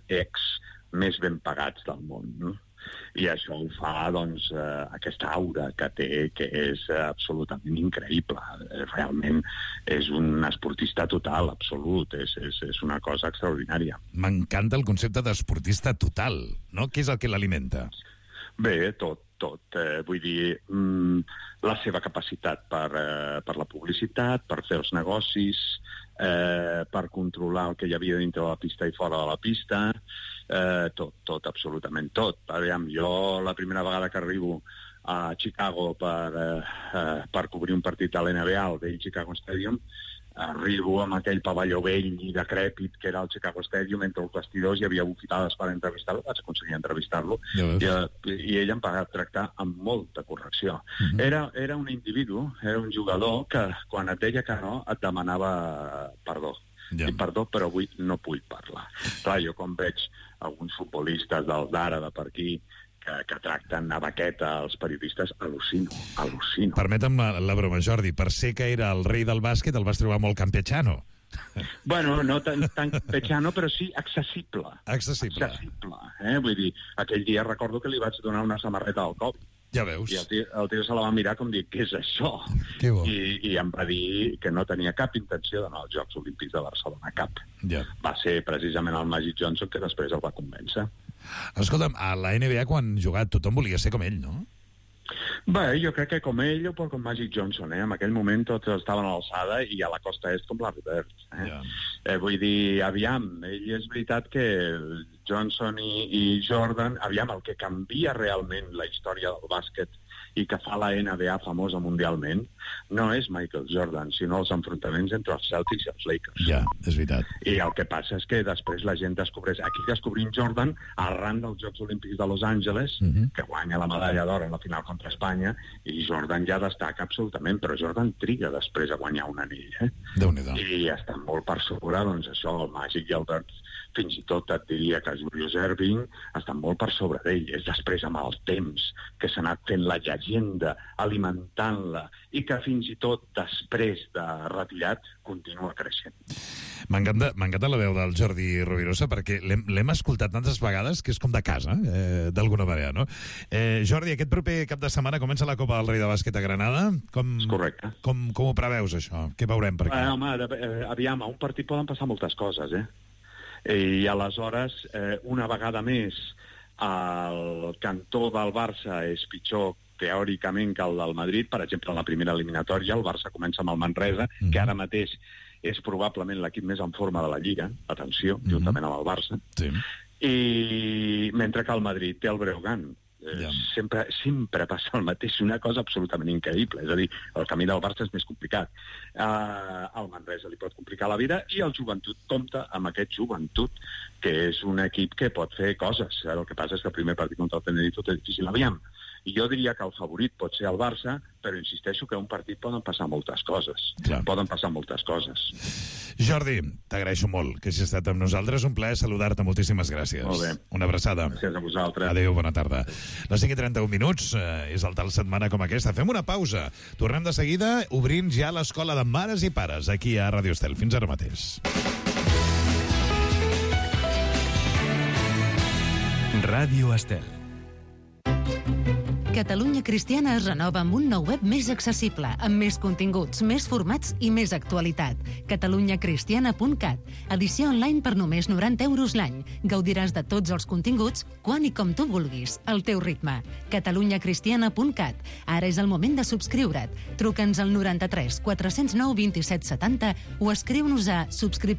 Speaker 11: més ben pagats del món, no? I això ho fa, doncs, aquesta aura que té, que és absolutament increïble. Realment és un esportista total, absolut. És una cosa extraordinària.
Speaker 7: M'encanta el concepte d'esportista total, no? Què és el que l'alimenta?
Speaker 11: Bé, tot. Vull dir, la seva capacitat per la publicitat, per fer els negocis, per controlar el que hi havia dintre de la pista i fora de la pista, tot, absolutament tot. Aviam, jo la primera vegada que arribo a Chicago per cobrir un partit de l'NBA, al vell Chicago Stadium, arribo amb aquell pavelló vell i decrèpit que era el Chicago Stadium, entre els vestidors hi havia bufitades per entrevistar-lo, vaig aconseguir entrevistar-lo, i ell em va tractar amb molta correcció. Era un individu, era un jugador que quan et deia que no et demanava perdó. I perdó, però avui no vull parlar. Clar, jo quan veig alguns futbolistes dels d'ara, de per aquí, que tracten a baqueta els periodistes, al·lucino.
Speaker 7: Permetem la broma, Jordi. Per ser que era el rei del bàsquet, el vas trobar molt campechano.
Speaker 11: Bueno, no tan campechano, però sí accessible.
Speaker 7: Accessible.
Speaker 11: Vull dir, aquell dia recordo que li vaig donar una samarreta al Kobe.
Speaker 7: Ja veus.
Speaker 11: I el tio se la va mirar com dir, què és això?
Speaker 7: Que bo.
Speaker 11: I em va dir que no tenia cap intenció d'anar als Jocs Olímpics de Barcelona, cap. Va ser precisament el Magic Johnson que després el va convèncer.
Speaker 7: Escolta'm, a la NBA quan jugava tothom volia ser com ell, no?
Speaker 11: Bé, jo crec que com ell o com Magic Johnson, En aquell moment tots estaven a l'alçada i a la costa est com Larry Bird. Vull dir, aviam, ell és veritat que Johnson i Jordan, aviam, el que canvia realment la història del bàsquet i que fa la NBA famosa mundialment no és Michael Jordan, sinó els enfrontaments entre els Celtics i els Lakers.
Speaker 7: Ja, és veritat.
Speaker 11: I el que passa és que després la gent descobreix... Aquí descobrim Jordan arran dels Jocs Olímpics de Los Angeles, que guanya la medalla d'or en la final contra Espanya, i Jordan ja destaca absolutament, però Jordan triga després a guanyar un anell,
Speaker 7: Déu-n'hi-do.
Speaker 11: I està molt per sobre, doncs això, el Magic i el Bird, fins i tot et diria que Julius Erving estan molt per sobre d'ell. És després amb el temps que s'ha anat fent la llegenda, alimentant-la, i que fins i tot després de retirat continua creixent.
Speaker 7: M'encanta la veu del Jordi Rovirosa perquè l'hem escoltat tantes vegades que és com de casa, d'alguna manera, no? Jordi, aquest proper cap de setmana comença la Copa del Rei de Bàsquet a Granada.
Speaker 11: És correcte.
Speaker 7: Com ho preveus, això? Què veurem per aquí?
Speaker 11: Home, aviam, a un partit poden passar moltes coses, I aleshores, una vegada més, el cantó del Barça és pitjor teòricament que el del Madrid. Per exemple, en la primera eliminatòria el Barça comença amb el Manresa, que ara mateix és probablement l'equip més en forma de la Lliga, atenció, juntament amb el Barça, i mentre que el Madrid té el Breogán. Sempre passa el mateix, una cosa absolutament increïble. És a dir, el camí del Barça és més complicat. El Manresa li pot complicar la vida i el Joventut compta amb aquest Joventut, que és un equip que pot fer coses. El que passa és que el primer partit contra el Tenerife és difícil. Aviam, jo diria que el favorit pot ser el Barça, però insisteixo que un partit poden passar moltes coses. Poden passar moltes coses.
Speaker 7: Jordi, t'agraeixo molt que hagis estat amb nosaltres. Un plaer saludar-te. Moltíssimes gràcies.
Speaker 11: Molt bé.
Speaker 7: Una abraçada.
Speaker 11: Gràcies a vosaltres.
Speaker 7: Adéu, bona tarda. Les 5:31 minuts, és el tal setmana com aquesta. Fem una pausa. Tornem de seguida, obrint ja l'escola de mares i pares aquí a Ràdio Estel. Fins ara mateix.
Speaker 1: Ràdio Estel.
Speaker 6: Catalunya Cristiana es renova amb un nou web més accessible, amb més continguts, més formats i més actualitat. catalunyacristiana.cat. Edició online per només 90 € l'any. Gaudiràs de tots els continguts, quan i com tu vulguis, al teu ritme. catalunyacristiana.cat. Ara és el moment de subscriure't. Truca'ns al 93 409 27 70 o escriu-nos a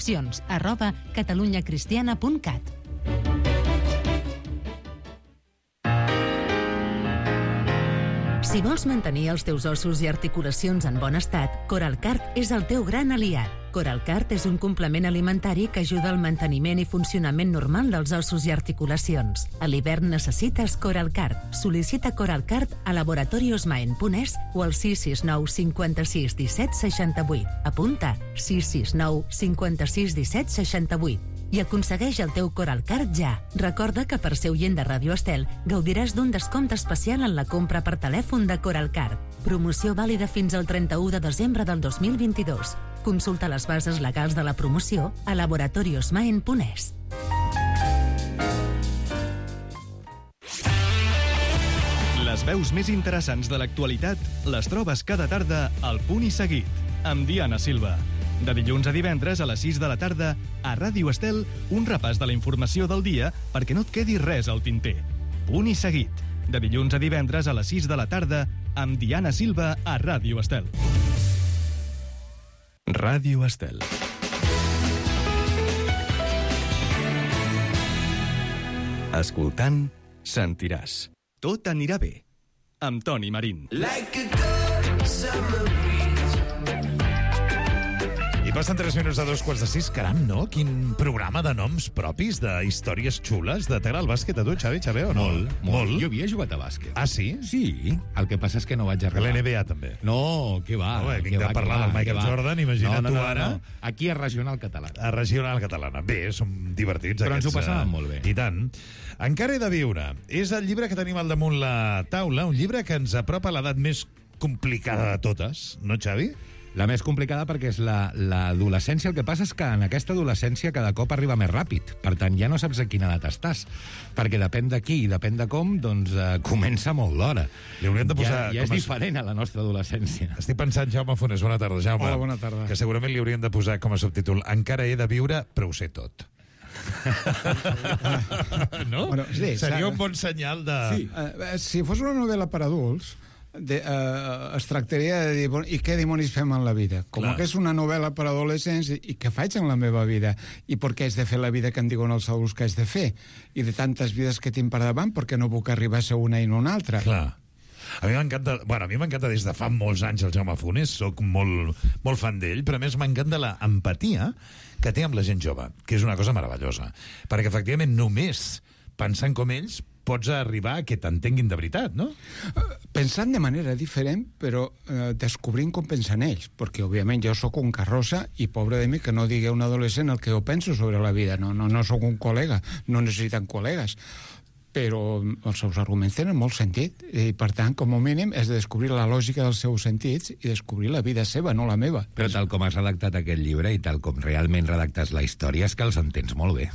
Speaker 6: subscripcions@catalunyacristiana.cat. Si vols mantenir els teus ossos i articulacions en bon estat, Coralcart és el teu gran aliat. Coralcart és un complement alimentari que ajuda al manteniment i funcionament normal dels ossos i articulacions. A l'hivern necessites Coralcart. Sol·licita Coralcart a laboratoriosmaen.es o al 669 56 17 68. Apunta 669 56 17 68. I aconsegueix el teu Coralcart ja. Recorda que per ser oient de Ràdio Estel gaudiràs d'un descompte especial en la compra per telèfon de Coralcart. Promoció vàlida fins al 31 de desembre del 2022. Consulta les bases legals de la promoció a laboratoriosmaen.es.
Speaker 1: Les veus més interessants de l'actualitat les trobes cada tarda al Punt i Seguit, amb Diana Silva. De dilluns a divendres a les 6 de la tarda, a Ràdio Estel, un repàs de la informació del dia perquè no et quedi res al tinter. Punt i Seguit. De dilluns a divendres a les 6 de la tarda, amb Diana Silva a Ràdio Estel. Ràdio Estel. Escoltant, sentiràs. Tot anirà bé. Amb Toni Marín.
Speaker 7: I passen 3 minuts de 2:15. Caram, no? Quin programa de noms propis, de històries xules. T'agrada el bàsquet a tu, Xavi, o no?
Speaker 12: Molt. Jo havia jugat a bàsquet.
Speaker 7: Ah, sí?
Speaker 12: Sí. El que passa és que no vaig arribar.
Speaker 7: L'NBA, també.
Speaker 12: No, què va.
Speaker 7: No, vinc de parlar del Michael Jordan, imagina't tu ara.
Speaker 12: No. Aquí a Regional Catalana.
Speaker 7: A Regional Catalana. Bé, som divertits.
Speaker 12: Però ens ho passàvem molt bé.
Speaker 7: I tant. Encara he de viure. És el llibre que tenim al damunt la taula, un llibre que ens apropa a l'edat més complicada de totes, no, Xavi?
Speaker 12: La més complicada perquè és l'adolescència. El que passa és que en aquesta adolescència cada cop arriba més ràpid. Per tant, ja no saps a quina edat estàs. Perquè depèn de qui i depèn de com, doncs comença molt d'hora.
Speaker 7: Li hauríem de posar...
Speaker 12: Ja és diferent a la nostra adolescència.
Speaker 7: Estic pensant, Jaume Fones, bona tarda, Jaume.
Speaker 13: Hola, bona tarda.
Speaker 7: Que segurament li hauríem de posar com a subtítol Encara he de viure, però ho sé tot. No?
Speaker 13: Bueno, sí,
Speaker 7: seria un bon senyal de...
Speaker 13: Sí. Si fos una novel·la per adults, es tractaria de dir, i què dimonis fem en la vida? Com que és una novel·la per adolescents, i què faig en la meva vida? I per què haig de fer la vida que em diuen els adults que haig de fer? I de tantes vides que tinc per davant, per què no puc arribar a ser una i no una altra?
Speaker 7: Clar. A mi m'encanta des de fa molts anys el Jaume Funes, soc molt fan d'ell, però a més m'encanta l'empatia que té amb la gent jove, que és una cosa meravellosa. Perquè, efectivament, només pensant com ells pots arribar a que t'entenguin de veritat, no?
Speaker 13: Pensant de manera diferent, però descobrint com pensen ells, perquè, òbviament, jo sóc un carrossa i, pobre de mi, que no digui a un adolescent el que jo penso sobre la vida. No sóc un col·lega, no necessiten col·legues, però els seus arguments tenen molt sentit i, per tant, com a mínim, és de descobrir la lògica dels seus sentits i descobrir la vida seva, no la meva.
Speaker 12: Però tal com has redactat aquest llibre i tal com realment redactes la història és que els entens molt bé.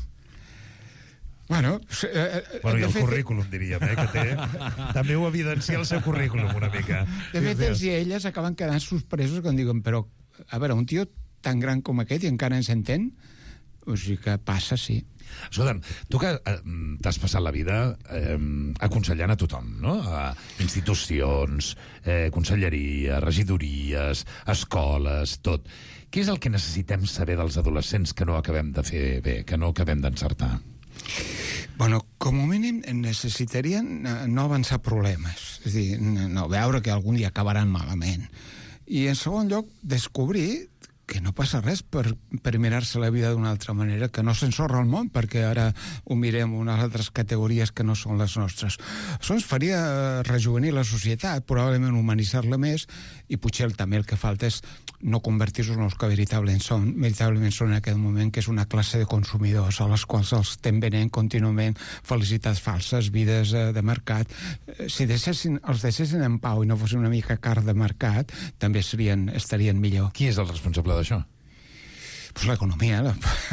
Speaker 13: Bueno,
Speaker 7: i el currículum, diríem, que té... També ho evidencia el seu currículum, una mica.
Speaker 13: De fet, ells i elles acaben quedant sorpresos quan diuen, però, a veure, un tio tan gran com aquest i encara ens entén? O sigui que passa, sí.
Speaker 7: Escolta'm, tu que t'has passat la vida aconsellant a tothom, no? A institucions, conselleria, regidories, escoles, tot. Què és el que necessitem saber dels adolescents que no acabem de fer bé, que no acabem d'encertar?
Speaker 13: Bueno, com a mínim necessitarien no avançar problemes, és a dir, no veure que algun dia acabaran malament. I en segon lloc, descobrir que no passa res per mirar-se la vida d'una altra manera, que no s'ensorra el món perquè ara ho mirem unes altres categories que no són les nostres. Això ens faria rejuvenir la societat, probablement humanitzar-la més, i potser també el que falta és no convertir-los en els que veritablement són en aquest moment, que és una classe de consumidors a les quals els estem venent contínuament felicitats falses, vides de mercat. Si els deixessin en pau i no fossin una mica car de mercat, també estarien millor.
Speaker 7: Qui és el responsable d'això?
Speaker 13: Pues l'economia.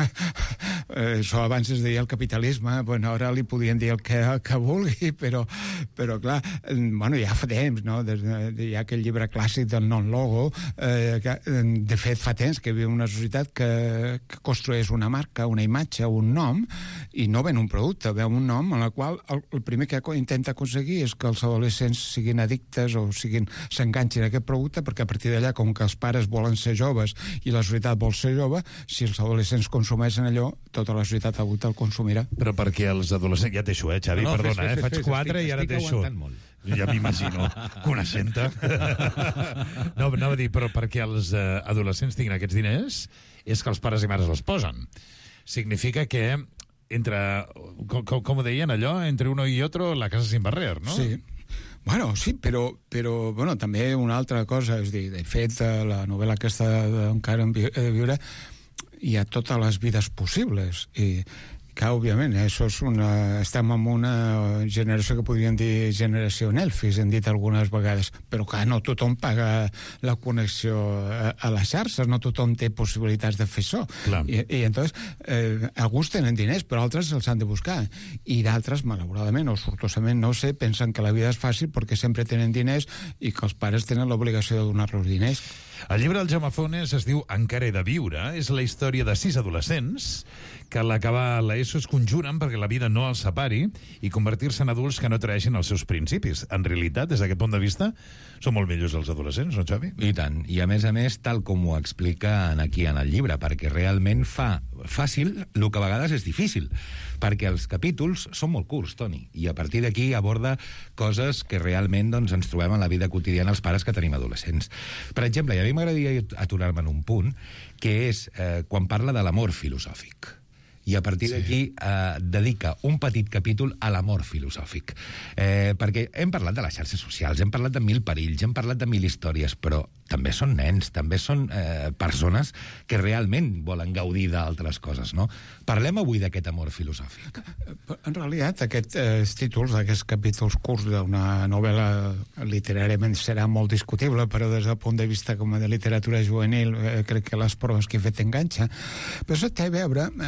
Speaker 13: Això abans es deia el capitalisme, bueno, ara li podien dir el que vulgui, però clar, bueno, ja fa temps, no? Hi ha aquell llibre clàssic del non-logo, que de fet fa temps que viu una societat que construeix una marca, una imatge, un nom, i no ven un producte, ven un nom en el qual el primer que intenta aconseguir és que els adolescents siguin addictes o s'enganxin a aquest producte, perquè a partir d'allà, com que els pares volen ser joves i la societat vol ser jove, si els adolescents consumeixen allò, tota la societat avui el consumirà.
Speaker 7: Però perquè els adolescents... Ja et deixo, Xavi, perdona, faig 4 i ara et deixo. Ja m'imagino, coneixent-te. No, anava a dir, però perquè els adolescents tinguin aquests diners és que els pares i mares els posen. Significa que entre, com ho deien allò, entre uno y otro, la casa sin barrer, no?
Speaker 13: Sí. Bueno, sí, però bueno, també una altra cosa, és dir, de fet, la novel·la aquesta d'Encara hem de viure, hi ha totes les vides possibles, i que, òbviament, estem en una generació que podríem dir generació Netflix, hem dit algunes vegades, però que no tothom paga la connexió a les xarxes, no tothom té possibilitats de fer això. I entonces, alguns tenen diners, però altres els han de buscar. I d'altres, malauradament o sortosament, no sé, pensen que la vida és fàcil perquè sempre tenen diners i que els pares tenen l'obligació de donar-los diners.
Speaker 7: El llibre del Jaume Funes es diu Encara he de viure. És la història de 6 adolescents que a l'acabar l'ESO es conjuren perquè la vida no els separi i convertir-se en adults que no traeixin els seus principis. En realitat, des d'aquest punt de vista, són molt millors els adolescents, no, Xavi?
Speaker 12: I tant. I a més, tal com ho explica aquí en el llibre, perquè realment fa fàcil el que a vegades és difícil, perquè els capítols són molt curts, Toni, i a partir d'aquí aborda coses que realment ens trobem en la vida quotidiana els pares que tenim adolescents. Per exemple, i a mi m'agradaria aturar-me en un punt, que és quan parla de l'amor filosòfic. I a partir d'aquí dedica un petit capítol a l'amor filosòfic. Perquè hem parlat de les xarxes socials, hem parlat de 1000 perills, hem parlat de 1000 històries, però també són nens, també són persones que realment volen gaudir d'altres coses, no? Parlem avui d'aquest amor filosòfic.
Speaker 13: En realitat, aquests títols, aquests capítols curts d'una novel·la literàriament serà molt discutible, però des del punt de vista com de literatura juvenil crec que les proves que he fet enganxa. Però això té a veure, aquest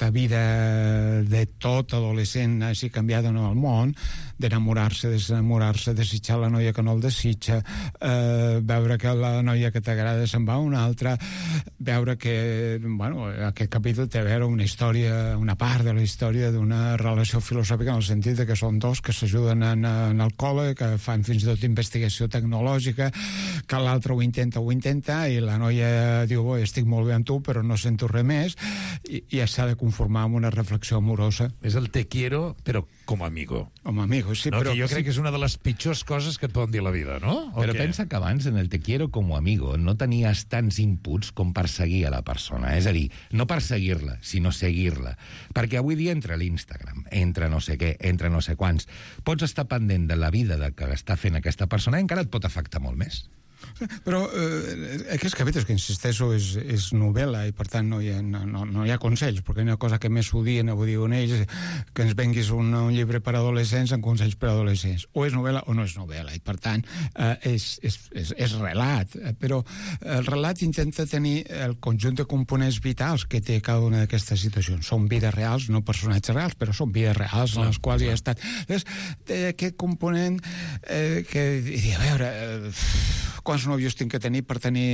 Speaker 13: aquesta vida de tot adolescent així canviada en el món, d'enamorar-se, desenamorar-se, desitjar la noia que no el desitja, veure que la noia que t'agrada se'n va a una altra, veure que, bueno, aquest capítol té a veure una història, una part de la història d'una relació filosòfica en el sentit de que són dos que s'ajuden en el col·le, que fan fins i tot investigació tecnològica, que l'altre ho intenta, i la noia diu, estic molt bé amb tu, però no sento res més, i s'ha de conformar amb una reflexió amorosa.
Speaker 7: És el te quiero, però com amigo.
Speaker 13: Com amigo, sí,
Speaker 7: no,
Speaker 13: però...
Speaker 7: Que jo crec que és una de les pitjors coses que et poden dir a la vida, no?
Speaker 12: Però pensa que abans, en el te quiero como amigo, no tenies tants inputs com per seguir a la persona. És a dir, no per seguir-la, sinó seguir-la. Perquè avui dia entra l'Instagram, entra no sé què, entra no sé quants. Pots estar pendent de la vida que està fent aquesta persona i encara et pot afectar molt més.
Speaker 13: Però aquests capítols, que insisteixo, és novel·la i per tant no hi ha consells, perquè una cosa que més odien, ho diuen ells, que ens venguis un llibre per adolescents amb consells per adolescents. O és novel·la o no és novel·la, i per tant és relat, però el relat intenta tenir el conjunt de components vitals que té cada una d'aquestes situacions. Són vides reals, no personatges reals, però són vides reals en les quals hi ha estat. Llavors, té aquest component que, a veure, quants nòvios tinc que tenir per tenir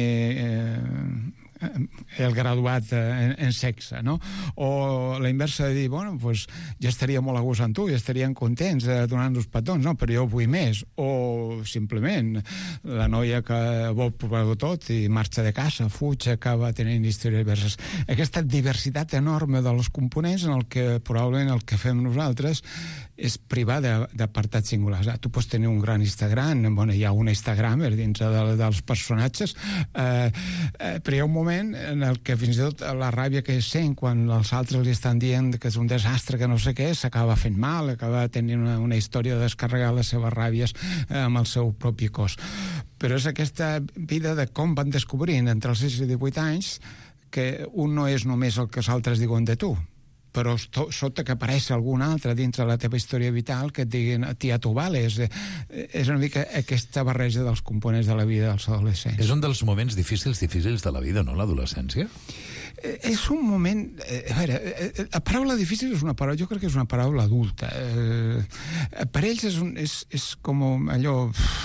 Speaker 13: el graduat en sexe, no? O la inversa de dir, bueno, pues ja estaria molt a gust amb tu, ja estaríem contents donant-nos petons, no? Però jo vull més. O simplement la noia que vol provar-ho tot i marxa de casa, fuig, acaba tenint històries diverses. Aquesta diversitat enorme dels components en el que probablement el que fem nosaltres és privar d'apartats singulars. Tu pots tenir un gran Instagram, bueno, hi ha un Instagramer dintre dels personatges, però hi ha un moment en el que fins i tot la ràbia que sent quan els altres li estan dient que és un desastre, que no sé què, s'acaba fent mal, acaba tenint una història de descarregar les seves ràbies amb el seu propi cos. Però és aquesta vida de com van descobrint entre els 6 i 18 anys que un no és només el que els altres diuen de tu, però sota que apareix algun altre dintre de la teva història vital que et diguin, tia, tu vales. És una mica aquesta barreja dels components de la vida dels adolescents.
Speaker 7: És un dels moments difícils de la vida, no?, l'adolescència?
Speaker 13: És un moment... A veure, la paraula difícil és una paraula... Jo crec que és una paraula adulta. Per ells és com allò...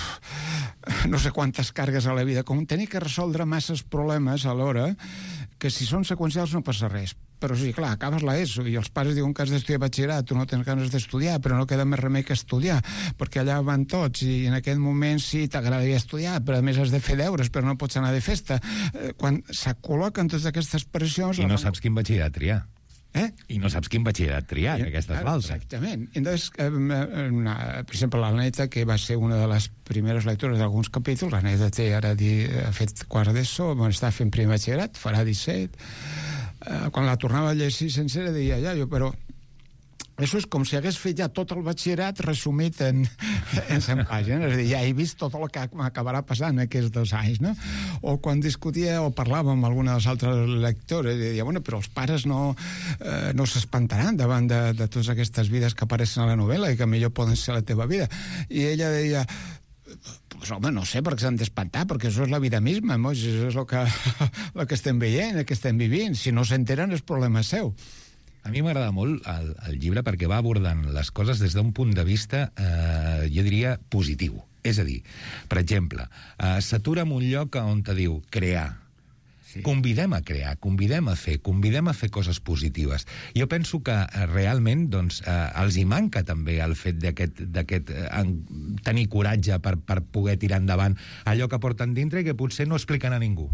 Speaker 13: No sé quantes cargues a la vida, com tenir que resoldre masses problemes alhora, que si són seqüencials no passa res. Però sí, clar, acabes l'ESO i els pares diuen que has d'estudiar batxillerat, tu no tens ganes d'estudiar, però no queda més remei que estudiar, perquè allà van tots i en aquest moment sí, t'agradaria estudiar, però a més has de fer deures, però no pots anar de festa. Quan s'acol·loquen totes aquestes pressions...
Speaker 12: I no saps quin batxillerat triar. I no saps quin batxillerat triar, que aquesta és l'altra.
Speaker 13: Exactament. Entonces, per exemple, la neta, que va ser una de les primeres lectures d'alguns capítols, la neta ha fet quart d'ESO, està fent primer batxillerat, farà 17... Quan la tornava a llegir sencera deia, però això és com si hagués fet ja tot el batxillerat resumit en 100 pàgines. És a dir, ja he vist tot el que m'acabarà passant aquests 2 anys, no? O quan discutia o parlava amb alguna de les altres lectores, deia, però els pares no s'espantaran davant de totes aquestes vides que apareixen a la novel·la i que millor poden ser la teva vida. I ella deia... Pues, home, no sé per què s'han d'espantar, perquè això és la vida misma, això és el que estem veient, el que estem vivint. Si no s'enteren és problema seu.
Speaker 12: A mi m'agrada molt el llibre perquè va abordant les coses des d'un punt de vista, jo diria, positiu. És a dir, per exemple, s'atura en un lloc on te diu crear. Sí. Convidem a crear, convidem a fer coses positives. Jo penso que realment els hi manca també el fet d'aquest tenir coratge per poder tirar endavant allò que porten dintre i que potser no expliquen a ningú.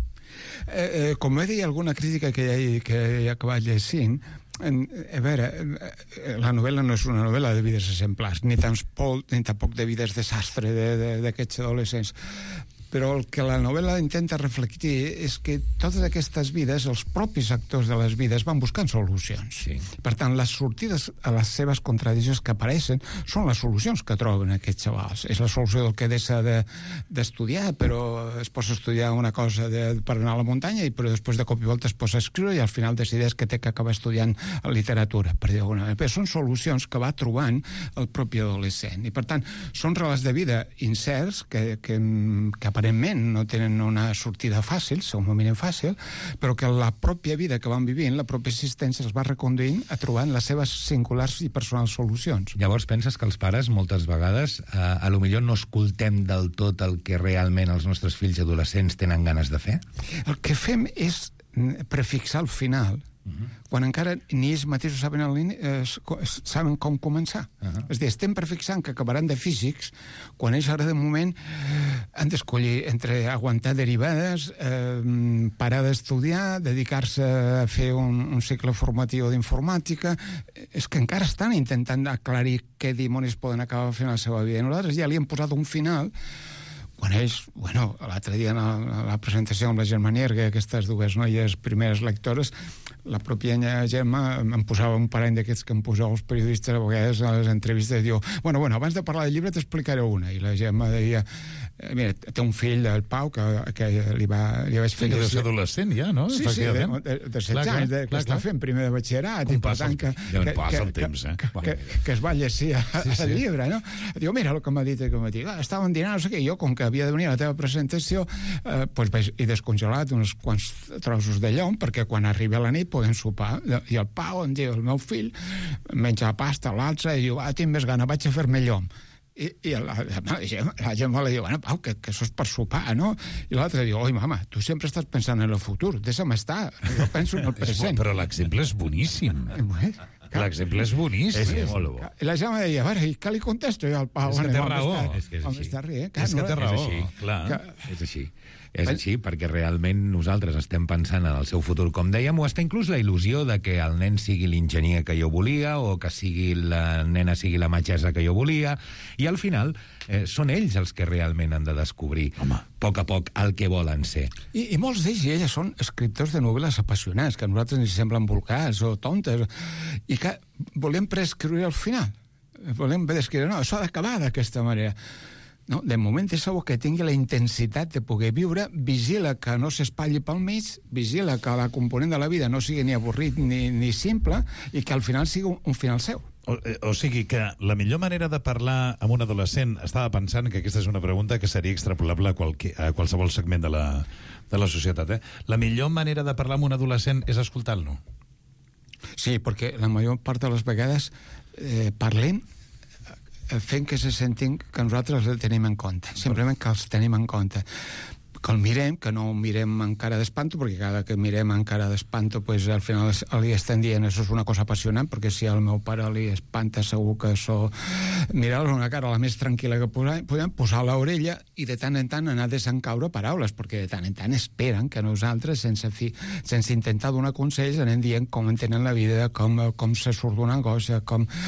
Speaker 13: Com he dit, alguna crítica que he acabat llegint, a veure, la novel·la no és una novel·la de vides exemplars, ni tampoc de vides desastre d'aquests adolescents. Però el que la novel·la intenta reflectir és que totes aquestes vides, els propis actors de les vides, van buscant solucions.
Speaker 12: Sí.
Speaker 13: Per tant, les sortides a les seves contradiccions que apareixen són les solucions que troben aquests xavals. És la solució del que deixa d'estudiar, però es posa a estudiar una cosa per anar a la muntanya, però després de cop i volta es posa a escriure i al final decideix que té que acabar estudiant literatura, per dir alguna manera. Però són solucions que va trobant el propi adolescent. I per tant, són relats de vida incerts que apareixen aparentment no tenen una sortida fàcil, són un mínim fàcil, però que la pròpia vida que van vivint, la pròpia existència els va reconduint a trobar les seves singulars i personals solucions.
Speaker 12: Llavors penses que els pares moltes vegades a lo millor no escoltem del tot el que realment els nostres fills adolescents tenen ganes de fer?
Speaker 13: El que fem és prefixar al final, quan encara ni ells mateixos saben com començar. És a dir, estem prefixant que acabaran de físics quan ells ara de moment han d'escollir entre aguantar derivades, parar d'estudiar, dedicar-se a fer un cicle formatiu d'informàtica. És que encara estan intentant aclarir què dimonis poden acabar fent a la seva vida. Nosaltres ja li hem posat un final quan ells, l'altre dia a la presentació amb la Gemma Nierga, aquestes dues noies primeres lectores, la pròpia Gemma em posava un parell d'aquests que em poseu els periodistes a vegades a les entrevistes, i diu, bueno, abans de parlar del llibre t'explicaré una, i la Gemma deia, mira, té un fill, el Pau, que li vaig fer...
Speaker 7: Deu ser adolescent ja, no?
Speaker 13: Sí, de 16 anys, que està fent primer de batxillerat, i per tant que es va llegir el llibre, no? Diu, mira el que m'ha dit, estàvem dinant, no sé què, jo, com que havia de venir a la teva presentació, he descongelat uns quants trossos de llom perquè quan arribi a la nit podem sopar. I el Pau em diu, el meu fill, menja pasta, l'altre, i diu, tinc més gana, vaig a fer-me llom. I la Gemma li diu, bueno, Pau, que això és per sopar, no? I l'altre diu, oi, mama, tu sempre estàs pensant en el futur, deixa'm estar, jo penso en el present.
Speaker 7: Però l'exemple és boníssim. L'exemple és boníssim.
Speaker 13: I la Gemma deia, a veure, què li contesto jo al Pau?
Speaker 7: És que té raó.
Speaker 12: És que és així.
Speaker 7: És que té raó, clar.
Speaker 12: És així. És així, perquè realment nosaltres estem pensant en el seu futur, com dèiem, o està inclús la il·lusió de que el nen sigui l'enginyer que jo volia, o que la nena sigui la metgessa que jo volia, i al final són ells els que realment han de descobrir, a poc el que volen ser.
Speaker 13: I molts d'ells i elles són escriptors de novel·les apassionats, que a nosaltres ens semblen vulgars o tontes, i que volem prescriure al final. Volem descriure, no, això ha d'acabar d'aquesta manera. No, de moment és algo que tingui la intensitat de poder viure, vigila que no s'espatlli pel mig, vigila que la component de la vida no sigui ni avorrit ni simple, i que al final sigui un final seu.
Speaker 7: O sigui que la millor manera de parlar amb un adolescent, estava pensant que aquesta és una pregunta que seria extrapolable a qualsevol segment de la societat, La millor manera de parlar amb un adolescent és escoltar-lo?
Speaker 13: Sí, perquè la major part de les vegades parlem fent que se sentin que nosaltres els tenim en compte, simplement que els tenim en compte, que el mirem, que no mirem en cara d'espanto, perquè cada que mirem en cara d'espanto, pues, al final li estem dient això és una cosa apassionant, perquè si al meu pare li espanta segur que això... Mirar-lo una cara la més tranquil·la que podem, posar l'orella i de tant en tant anar desencaure paraules, perquè de tant en tant esperen que nosaltres, sense intentar donar consells, anem dient com entenen la vida, com se surt d'una cosa,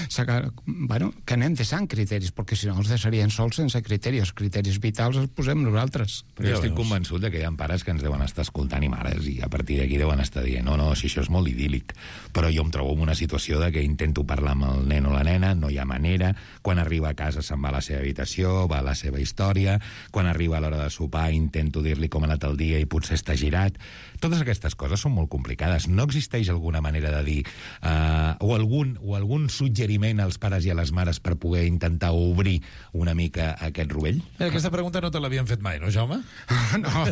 Speaker 13: que anem deixant criteris, perquè si no els deixarien sols sense criteris. Els criteris vitals els posem nosaltres.
Speaker 12: Però jo estic convençut de que hi ha pares que ens deuen estar escoltant i mares, i a partir d'aquí deuen estar dient no, si això és molt idíl·lic, però jo em trobo en una situació de que intento parlar amb el nen o la nena, no hi ha manera, quan arriba a casa se'n va a la seva habitació, va a la seva història, quan arriba a l'hora de sopar intento dir-li com ha anat el dia i potser està girat. Totes aquestes coses són molt complicades. No existeix alguna manera de dir o algun suggeriment als pares i a les mares per poder intentar obrir una mica aquest rovell?
Speaker 7: Aquesta pregunta no te l'havien fet mai, no, Jaume?
Speaker 13: No.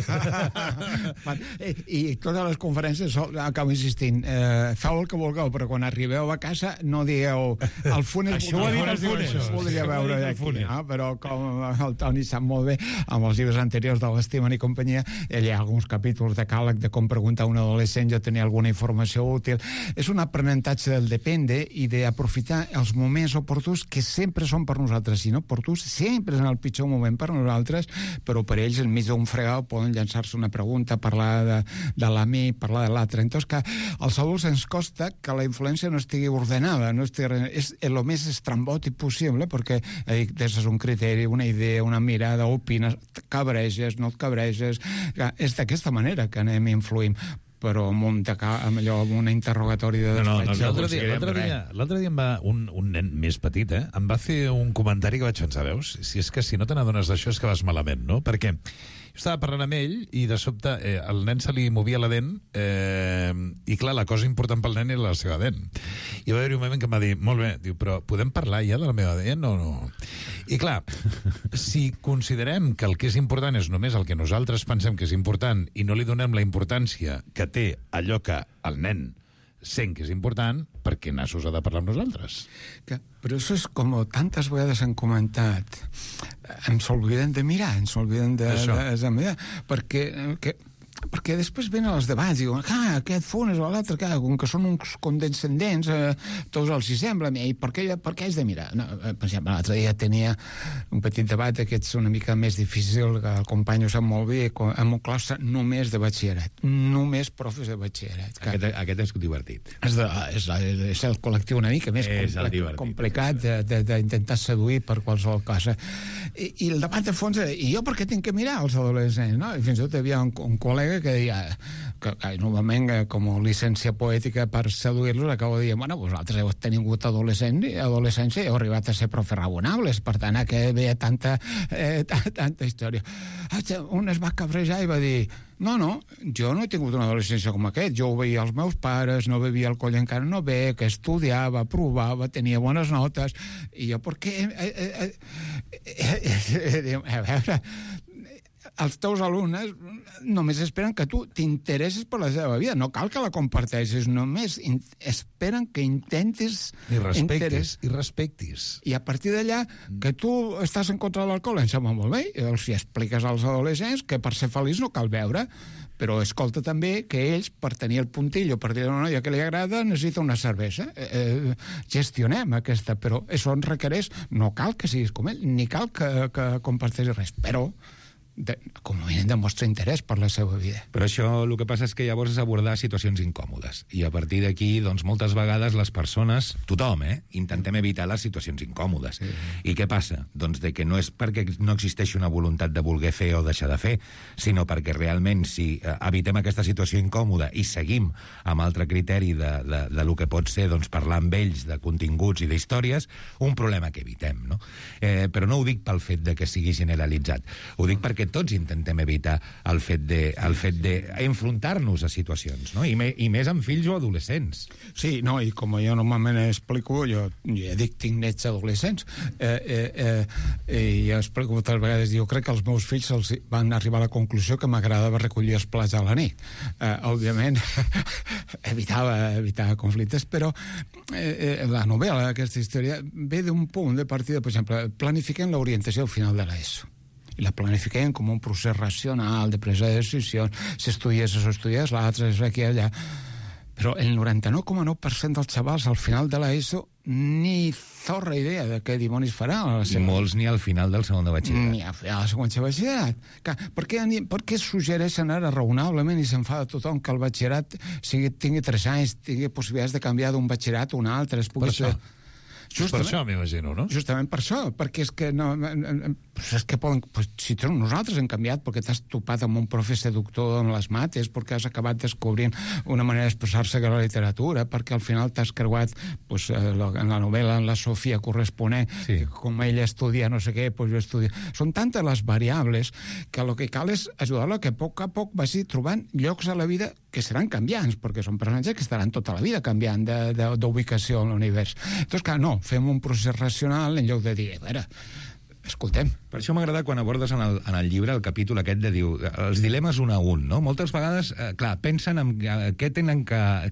Speaker 13: I totes les conferències acabo insistint, feu el que vulgueu, però quan arribeu a casa no digueu el Funes.
Speaker 7: Això ho ha dit el Funes.
Speaker 13: Voldria veure aquí, però com el Toni sap molt bé, amb els llibres anteriors de l'Estimen i companyia, hi ha alguns capítols de càleg de com preguntar a un adolescent, jo tenia alguna informació útil. És un aprenentatge del depende i d'aprofitar els moments oportuns que sempre són per nosaltres, i no oportuns, sempre és en el pitjor moment per nosaltres, però per ells enmig d'un fregau poden llançar-se una pregunta, parlar de l'amic, parlar de l'altre. Entonces, que als adults ens costa que la influència no estigui ordenada, és el més estrambòtic possible, perquè deixes un criteri, una idea, una mirada, opines, cabreges, no et cabreges, és d'aquesta manera que anem influint, però amb un interrogatori de despatx.
Speaker 7: L'altre dia un nen més petit em va fer un comentari que vaig pensar, veus, si és que si no te n'adones d'això és que vas malament, no? Perquè jo estava parlant amb ell i de sobte el nen se li movia la dent i clar, la cosa important pel nen era la seva dent. I va haver-hi un moment que em va dir, molt bé, diu, però podem parlar ja de la meva dent o no? I clar, si considerem que el que és important és només el que nosaltres pensem que és important i no li donem la importància que té allò que el nen sent que és important, per què nassos ha de parlar amb nosaltres?
Speaker 13: Però això és com tantes vegades han comentat, ens oblidem de mirar, ens oblidem de mirar, perquè després venen els debats i diuen, aquest Funes o l'altre, com que són uns condescendents, tots els hi sembla, i per què has de mirar? No, per exemple, l'altre dia tenia un petit debat, aquests una mica més difícil, que el company ho sap molt bé, amb un classe només de batxillerat, només profes de batxillerat.
Speaker 12: Aquest és divertit.
Speaker 13: És el col·lectiu una mica més complicat d'intentar seduir per qualsevol cosa. I el debat de fons era, i jo per què tinc que mirar els adolescents? No? I fins i tot hi havia un col·lega que deia que normalment com a llicència poètica per seduir-los acabo de dir, bueno, vosaltres heu tingut adolescència i heu arribat a ser profes raonables, per tant que veia tanta història. Un es va cabrejar i va dir, no, jo no he tingut una adolescència com aquest, jo ho veia als meus pares, no bevia alcohol encara no bec, estudiava, provava, tenia bones notes, i jo, per què? A veure, els teus alumnes només esperen que tu t'interessis per la seva vida, no cal que la comparteixis, només esperen que intentis
Speaker 7: i respectis.
Speaker 13: I a partir d'allà, que tu estàs en contra de l'alcohol, em sembla molt bé, els hi expliques als adolescents que per ser feliç no cal beure, però escolta també que ells, per tenir el puntillo, per dir una noia que li agrada, necessita una cervesa. Gestionem aquesta, però això ens requereix, no cal que siguis com ell, ni cal que comparteixis res, però com a mínim demostra interès per la seva vida.
Speaker 12: Però això el que passa és que llavors és abordar situacions incòmodes. I a partir d'aquí, doncs, moltes vegades les persones, tothom, intentem evitar les situacions incòmodes. Sí. I què passa? Doncs de que no és perquè no existeixi una voluntat de voler fer o deixar de fer, sinó perquè realment si evitem aquesta situació incòmoda i seguim amb altre criteri de lo que pot ser doncs, parlar amb ells de continguts i d'històries, un problema que evitem, no? Però no ho dic pel fet de que sigui generalitzat. Ho dic perquè tots intentem evitar el fet d'enfrontar-nos a situacions, no? I més amb fills o adolescents.
Speaker 13: Sí, no, i com jo normalment explico, jo ja dic, tinc nets adolescents, i jo explico moltes vegades, jo crec que els meus fills els van arribar a la conclusió que m'agradava recollir els plats a la nit. Òbviament, evitava conflictes, però la novel·la, aquesta història, ve d'un punt de partida, per exemple, planifiquem l'orientació al final de l'ESO. I la planifiquem com un procés racional de presa de decisions, si estudies això, estudies l'altre, és aquí, allà. Però el 99,9% dels xavals al final de l'ESO ni zorra idea de què dimonis farà.
Speaker 12: I molts ni al final del segon de batxillerat.
Speaker 13: Ni al final del segon de batxillerat. Per què suggereixen ara raonablement i s'enfada tothom que el batxillerat tingui 3 anys, tingui possibilitats de canviar d'un batxillerat a un altre, es pugui ser...
Speaker 7: Per això, m'imagino, no?
Speaker 13: Justament per això, perquè és que no... És que poden... Si nosaltres hem canviat perquè t'has topat amb un profe seductor en les mates, perquè has acabat descobrint una manera d'expressar-se que la literatura, perquè al final t'has creuat en la novel·la, en la Sofia corresponent, com ella estudia no sé què, doncs jo estudio... Són tantes les variables que el que cal és ajudar-la que a poc vagi trobant llocs a la vida que seran canviants, perquè són personatges que estaran tota la vida canviant d'ubicació en l'univers. Doncs clar, no, fem un procés racional en lloc de dir, a veure, escoltem.
Speaker 12: Per això m'agrada quan abordes en el llibre el capítol aquest de diu els dilemes un a un, no? Moltes vegades, clar, pensen en què tenen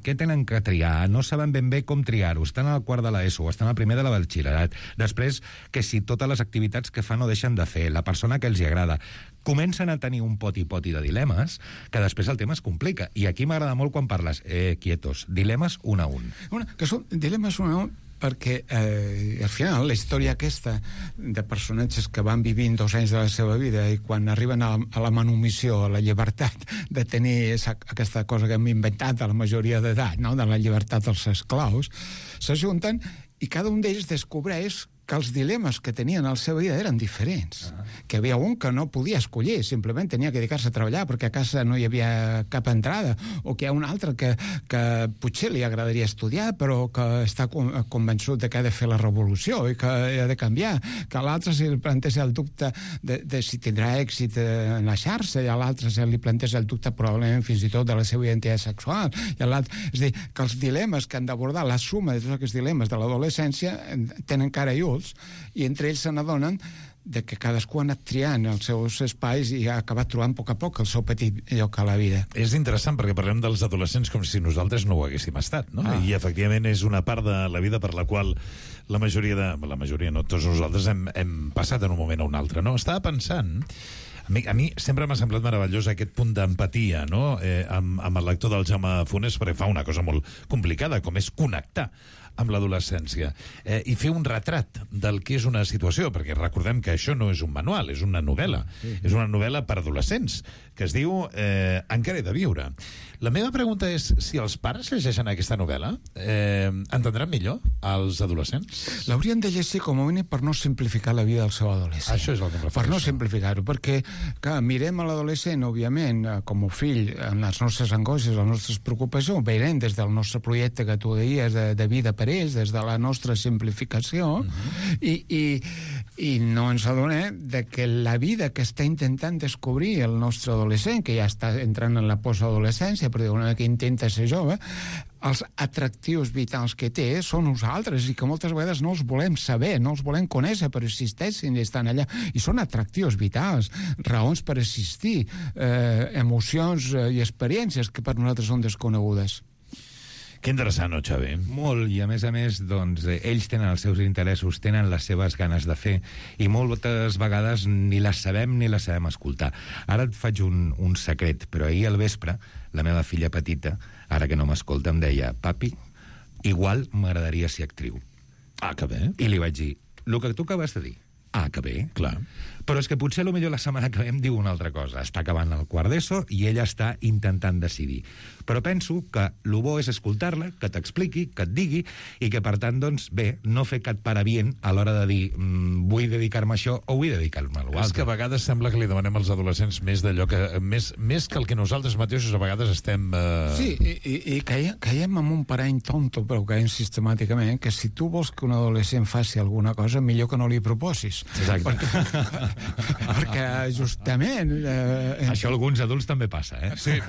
Speaker 12: que triar, no saben ben bé com triar-ho, estan al quart de l'ESO o estan al primer de la batxillerat, després que si totes les activitats que fan o deixen de fer, la persona que els hi agrada, comencen a tenir un poti-poti de dilemes que després el tema es complica. I aquí m'agrada molt quan parles, quietos, dilemes un a un.
Speaker 13: Que són dilemes un a un perquè al final la història aquesta de personatges que van vivint 2 anys de la seva vida i quan arriben a la manumissió, a la llibertat de tenir aquesta cosa que hem inventat a la majoria d'edat, no? De la llibertat dels esclaus, s'ajunten i cada un d'ells descobreix que els dilemes que tenien a la seva vida eren diferents. Que hi havia un que no podia escollir, simplement tenia que dedicar-se a treballar perquè a casa no hi havia cap entrada, o que hi ha un altre que potser li agradaria estudiar però que està convençut de que ha de fer la revolució i que ha de canviar, que a l'altre si li planteja el dubte de si tindrà èxit en la xarxa, i a l'altre si li planteja el dubte probablement fins i tot de la seva identitat sexual, i a l'altre... És a dir, que els dilemes que han d'abordar, la suma de tots aquests dilemes de l'adolescència tenen cara i ulls, adults, i entre ells se n'adonen de que cadascú ha anat triant els seus espais i ha acabat trobant a poc el seu petit lloc a la vida.
Speaker 7: És interessant perquè parlem dels adolescents com si nosaltres no ho haguéssim estat, no? I efectivament és una part de la vida per la qual la majoria, no, tots nosaltres hem passat en un moment o un altre, no? Estava pensant... A mi sempre m'ha semblat meravellós aquest punt d'empatia, no?, amb el lector del Jaume Funes, perquè fa una cosa molt complicada, com és connectar amb l'adolescència i fer un retrat del que és una situació, perquè recordem que això no és un manual, és una novel·la. És una novel·la per adolescents, que es diu Encara he de viure. La meva pregunta és si els pares llegeixen aquesta novel·la, entendran millor els adolescents?
Speaker 13: L'haurien de llegir com a mínim per no simplificar la vida del seu adolescent.
Speaker 7: Això és el que em refereixo.
Speaker 13: Per no simplificar-ho, perquè clar, mirem a l'adolescent, òbviament, com a fill, amb les nostres angoixes, les nostres preocupacions, veiem des del nostre projecte que tu deies de vida per ells, des de la nostra simplificació, i no ens adonem de que la vida que està intentant descobrir el nostre adolescent, que ja està entrant en la postadolescència, però una que intenta ser jove, els atractius vitals que té són nosaltres i que moltes vegades no els volem saber, no els volem conèixer, però existeixen i estan allà. I són atractius vitals, raons per existir, emocions i experiències que per nosaltres són desconegudes.
Speaker 7: Que interessant, no, Xavi?
Speaker 12: Molt, i a més, doncs, ells tenen els seus interessos, tenen les seves ganes de fer, i moltes vegades ni les sabem escoltar. Ara et faig un secret, però ahir al vespre, la meva filla petita, ara que no m'escolta, em deia: papi, igual m'agradaria ser actriu.
Speaker 7: Ah, que bé.
Speaker 12: I li vaig dir, el que tu acabes de dir, ah, que bé.
Speaker 7: Clar.
Speaker 12: Però és que potser millor la setmana que ve em diu una altra cosa. Està acabant el quart d'ESO i ella està intentant decidir. Però penso que el bo és escoltar-la, que t'expliqui, que et digui, i que, per tant, doncs, bé, no fer cap parabient a l'hora de dir vull dedicar-me a això o vull dedicar-me a l'altre.
Speaker 7: És que a vegades sembla que li demanem als adolescents més d'allò que... Més que el que nosaltres mateixos a vegades estem...
Speaker 13: Sí, i caiem en un parany tonto, però caiem sistemàticament, que si tu vols que un adolescent faci alguna cosa, millor que no li proposis.
Speaker 12: Exacte.
Speaker 13: Perquè justament...
Speaker 12: Això a alguns adults també passa, eh?
Speaker 7: Sí.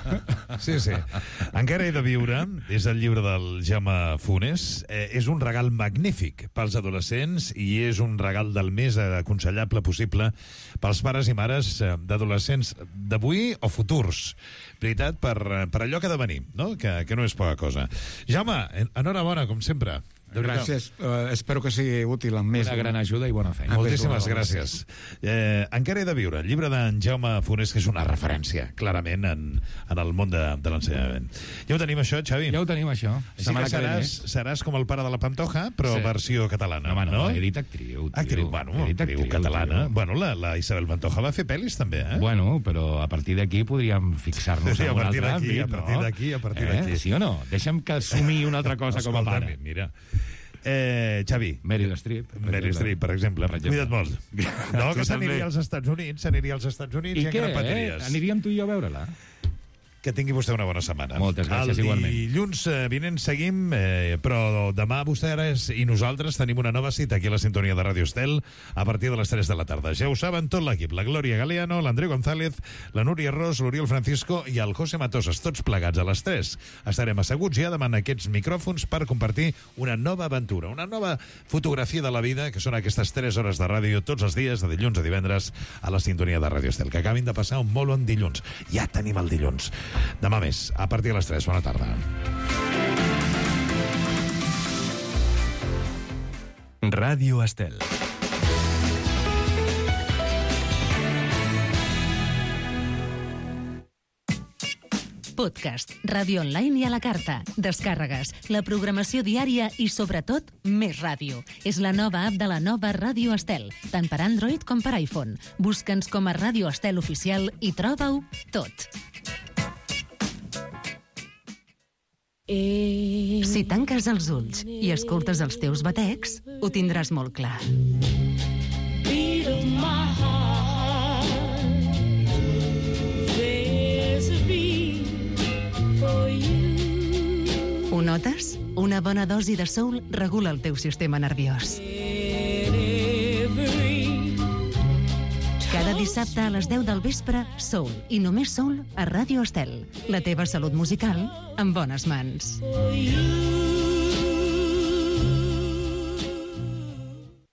Speaker 7: Sí. Encara he de viure, és el llibre del Jaume Funes, és un regal magnífic pels adolescents i és un regal del més aconsellable possible pels pares i mares d'adolescents d'avui o futurs. Veritat, per allò que ha de venir, no? Que no és poca cosa. Jaume, enhorabona, com sempre.
Speaker 13: Gràcies, espero que sigui útil amb més.
Speaker 12: Una gran ajuda i bona feina.
Speaker 7: Moltíssimes gràcies. Encara he de viure, el llibre d'en Jaume Funes, que és una referència, clarament, en el món de l'ensenyament. Ja ho tenim, això, Xavi?
Speaker 12: Ja ho tenim, això.
Speaker 7: Així que seràs com el pare de la Pantoja, però versió catalana.
Speaker 12: No, he dit actriu.
Speaker 7: Actriu catalana. Bueno, la Isabel Pantoja va fer pel·lis, també, eh?
Speaker 12: Bueno, però a partir d'aquí podríem fixar-nos en un altre àmbit, no?
Speaker 7: A partir d'aquí.
Speaker 12: Sí o no? Deixa'm que assumi una altra cosa com a pare.
Speaker 7: Mira... Xavi.
Speaker 12: Meryl Streep,
Speaker 7: per exemple. Cuida't molt. No, que s'aniria als Estats Units, i
Speaker 12: què?
Speaker 7: patries.
Speaker 12: Aniríem tu i jo a veure-la.
Speaker 7: Que tingui vostè una bona setmana.
Speaker 12: Moltes gràcies, igualment.
Speaker 7: El dilluns vinent seguim, però demà vostè i nosaltres tenim una nova cita aquí a la sintonia de Ràdio Estel a partir de les 3 de la tarda. Ja ho saben tot l'equip, la Glòria Galeano, l'Andreu González, la Núria Ros, l'Oriol Francisco i el José Matosas, tots plegats a les 3. Estarem asseguts ja davant aquests micròfons per compartir una nova aventura, una nova fotografia de la vida, que són aquestes 3 hores de ràdio tots els dies, de dilluns a divendres, a la sintonia de Ràdio Estel. Que acabin de passar un molt bon dilluns. Ja tenim el dilluns. Demà més, a partir de les 3. Bona tarda.
Speaker 1: Ràdio Estel.
Speaker 6: Podcast, ràdio online i a la carta, descàrregues, la programació diària i, sobretot, més ràdio. És la nova app de la nova Ràdio Estel, tant per Android com per iPhone. Busca'ns com a Ràdio Estel Oficial i troba-ho tot. Si tanques els ulls i escoltes els teus batecs, ho tindràs molt clar. Ho notes? Una bona dosi de soul regula el teu sistema nerviós. Cada dissabte a les 10 del vespre, Soul, i només Soul, a Ràdio Estel. La teva salut musical en bones mans.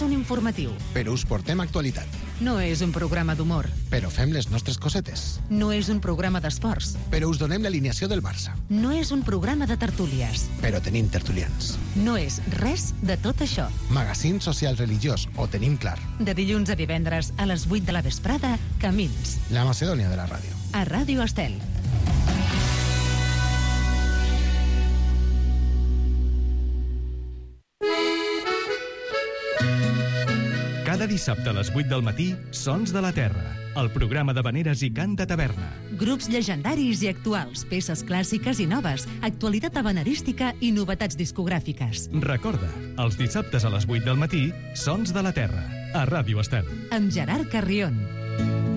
Speaker 6: és un informatiu.
Speaker 14: Però us portem actualitat.
Speaker 6: No és un programa d'humor.
Speaker 14: Però fem les nostres cosetes.
Speaker 6: No és un programa d'esports.
Speaker 14: Però us donem l'alineació del Barça.
Speaker 6: No és un programa de tertúlies.
Speaker 14: Però tenim tertulians.
Speaker 6: No és res de tot això.
Speaker 14: Magazín social religiós, ho tenim clar.
Speaker 6: De dilluns a divendres a les 8 de la vesprada, Camins.
Speaker 14: La Macedònia de la ràdio.
Speaker 6: A Ràdio Estel.
Speaker 1: Cada dissabte a les 8 del matí, Sons de la Terra, el programa de veneres i cant de taverna.
Speaker 6: Grups llegendaris i actuals, peces clàssiques i noves, actualitat habanerística i novetats discogràfiques.
Speaker 1: Recorda, els dissabtes a les 8 del matí, Sons de la Terra, a Ràdio Estel.
Speaker 6: Amb Gerard Carrion.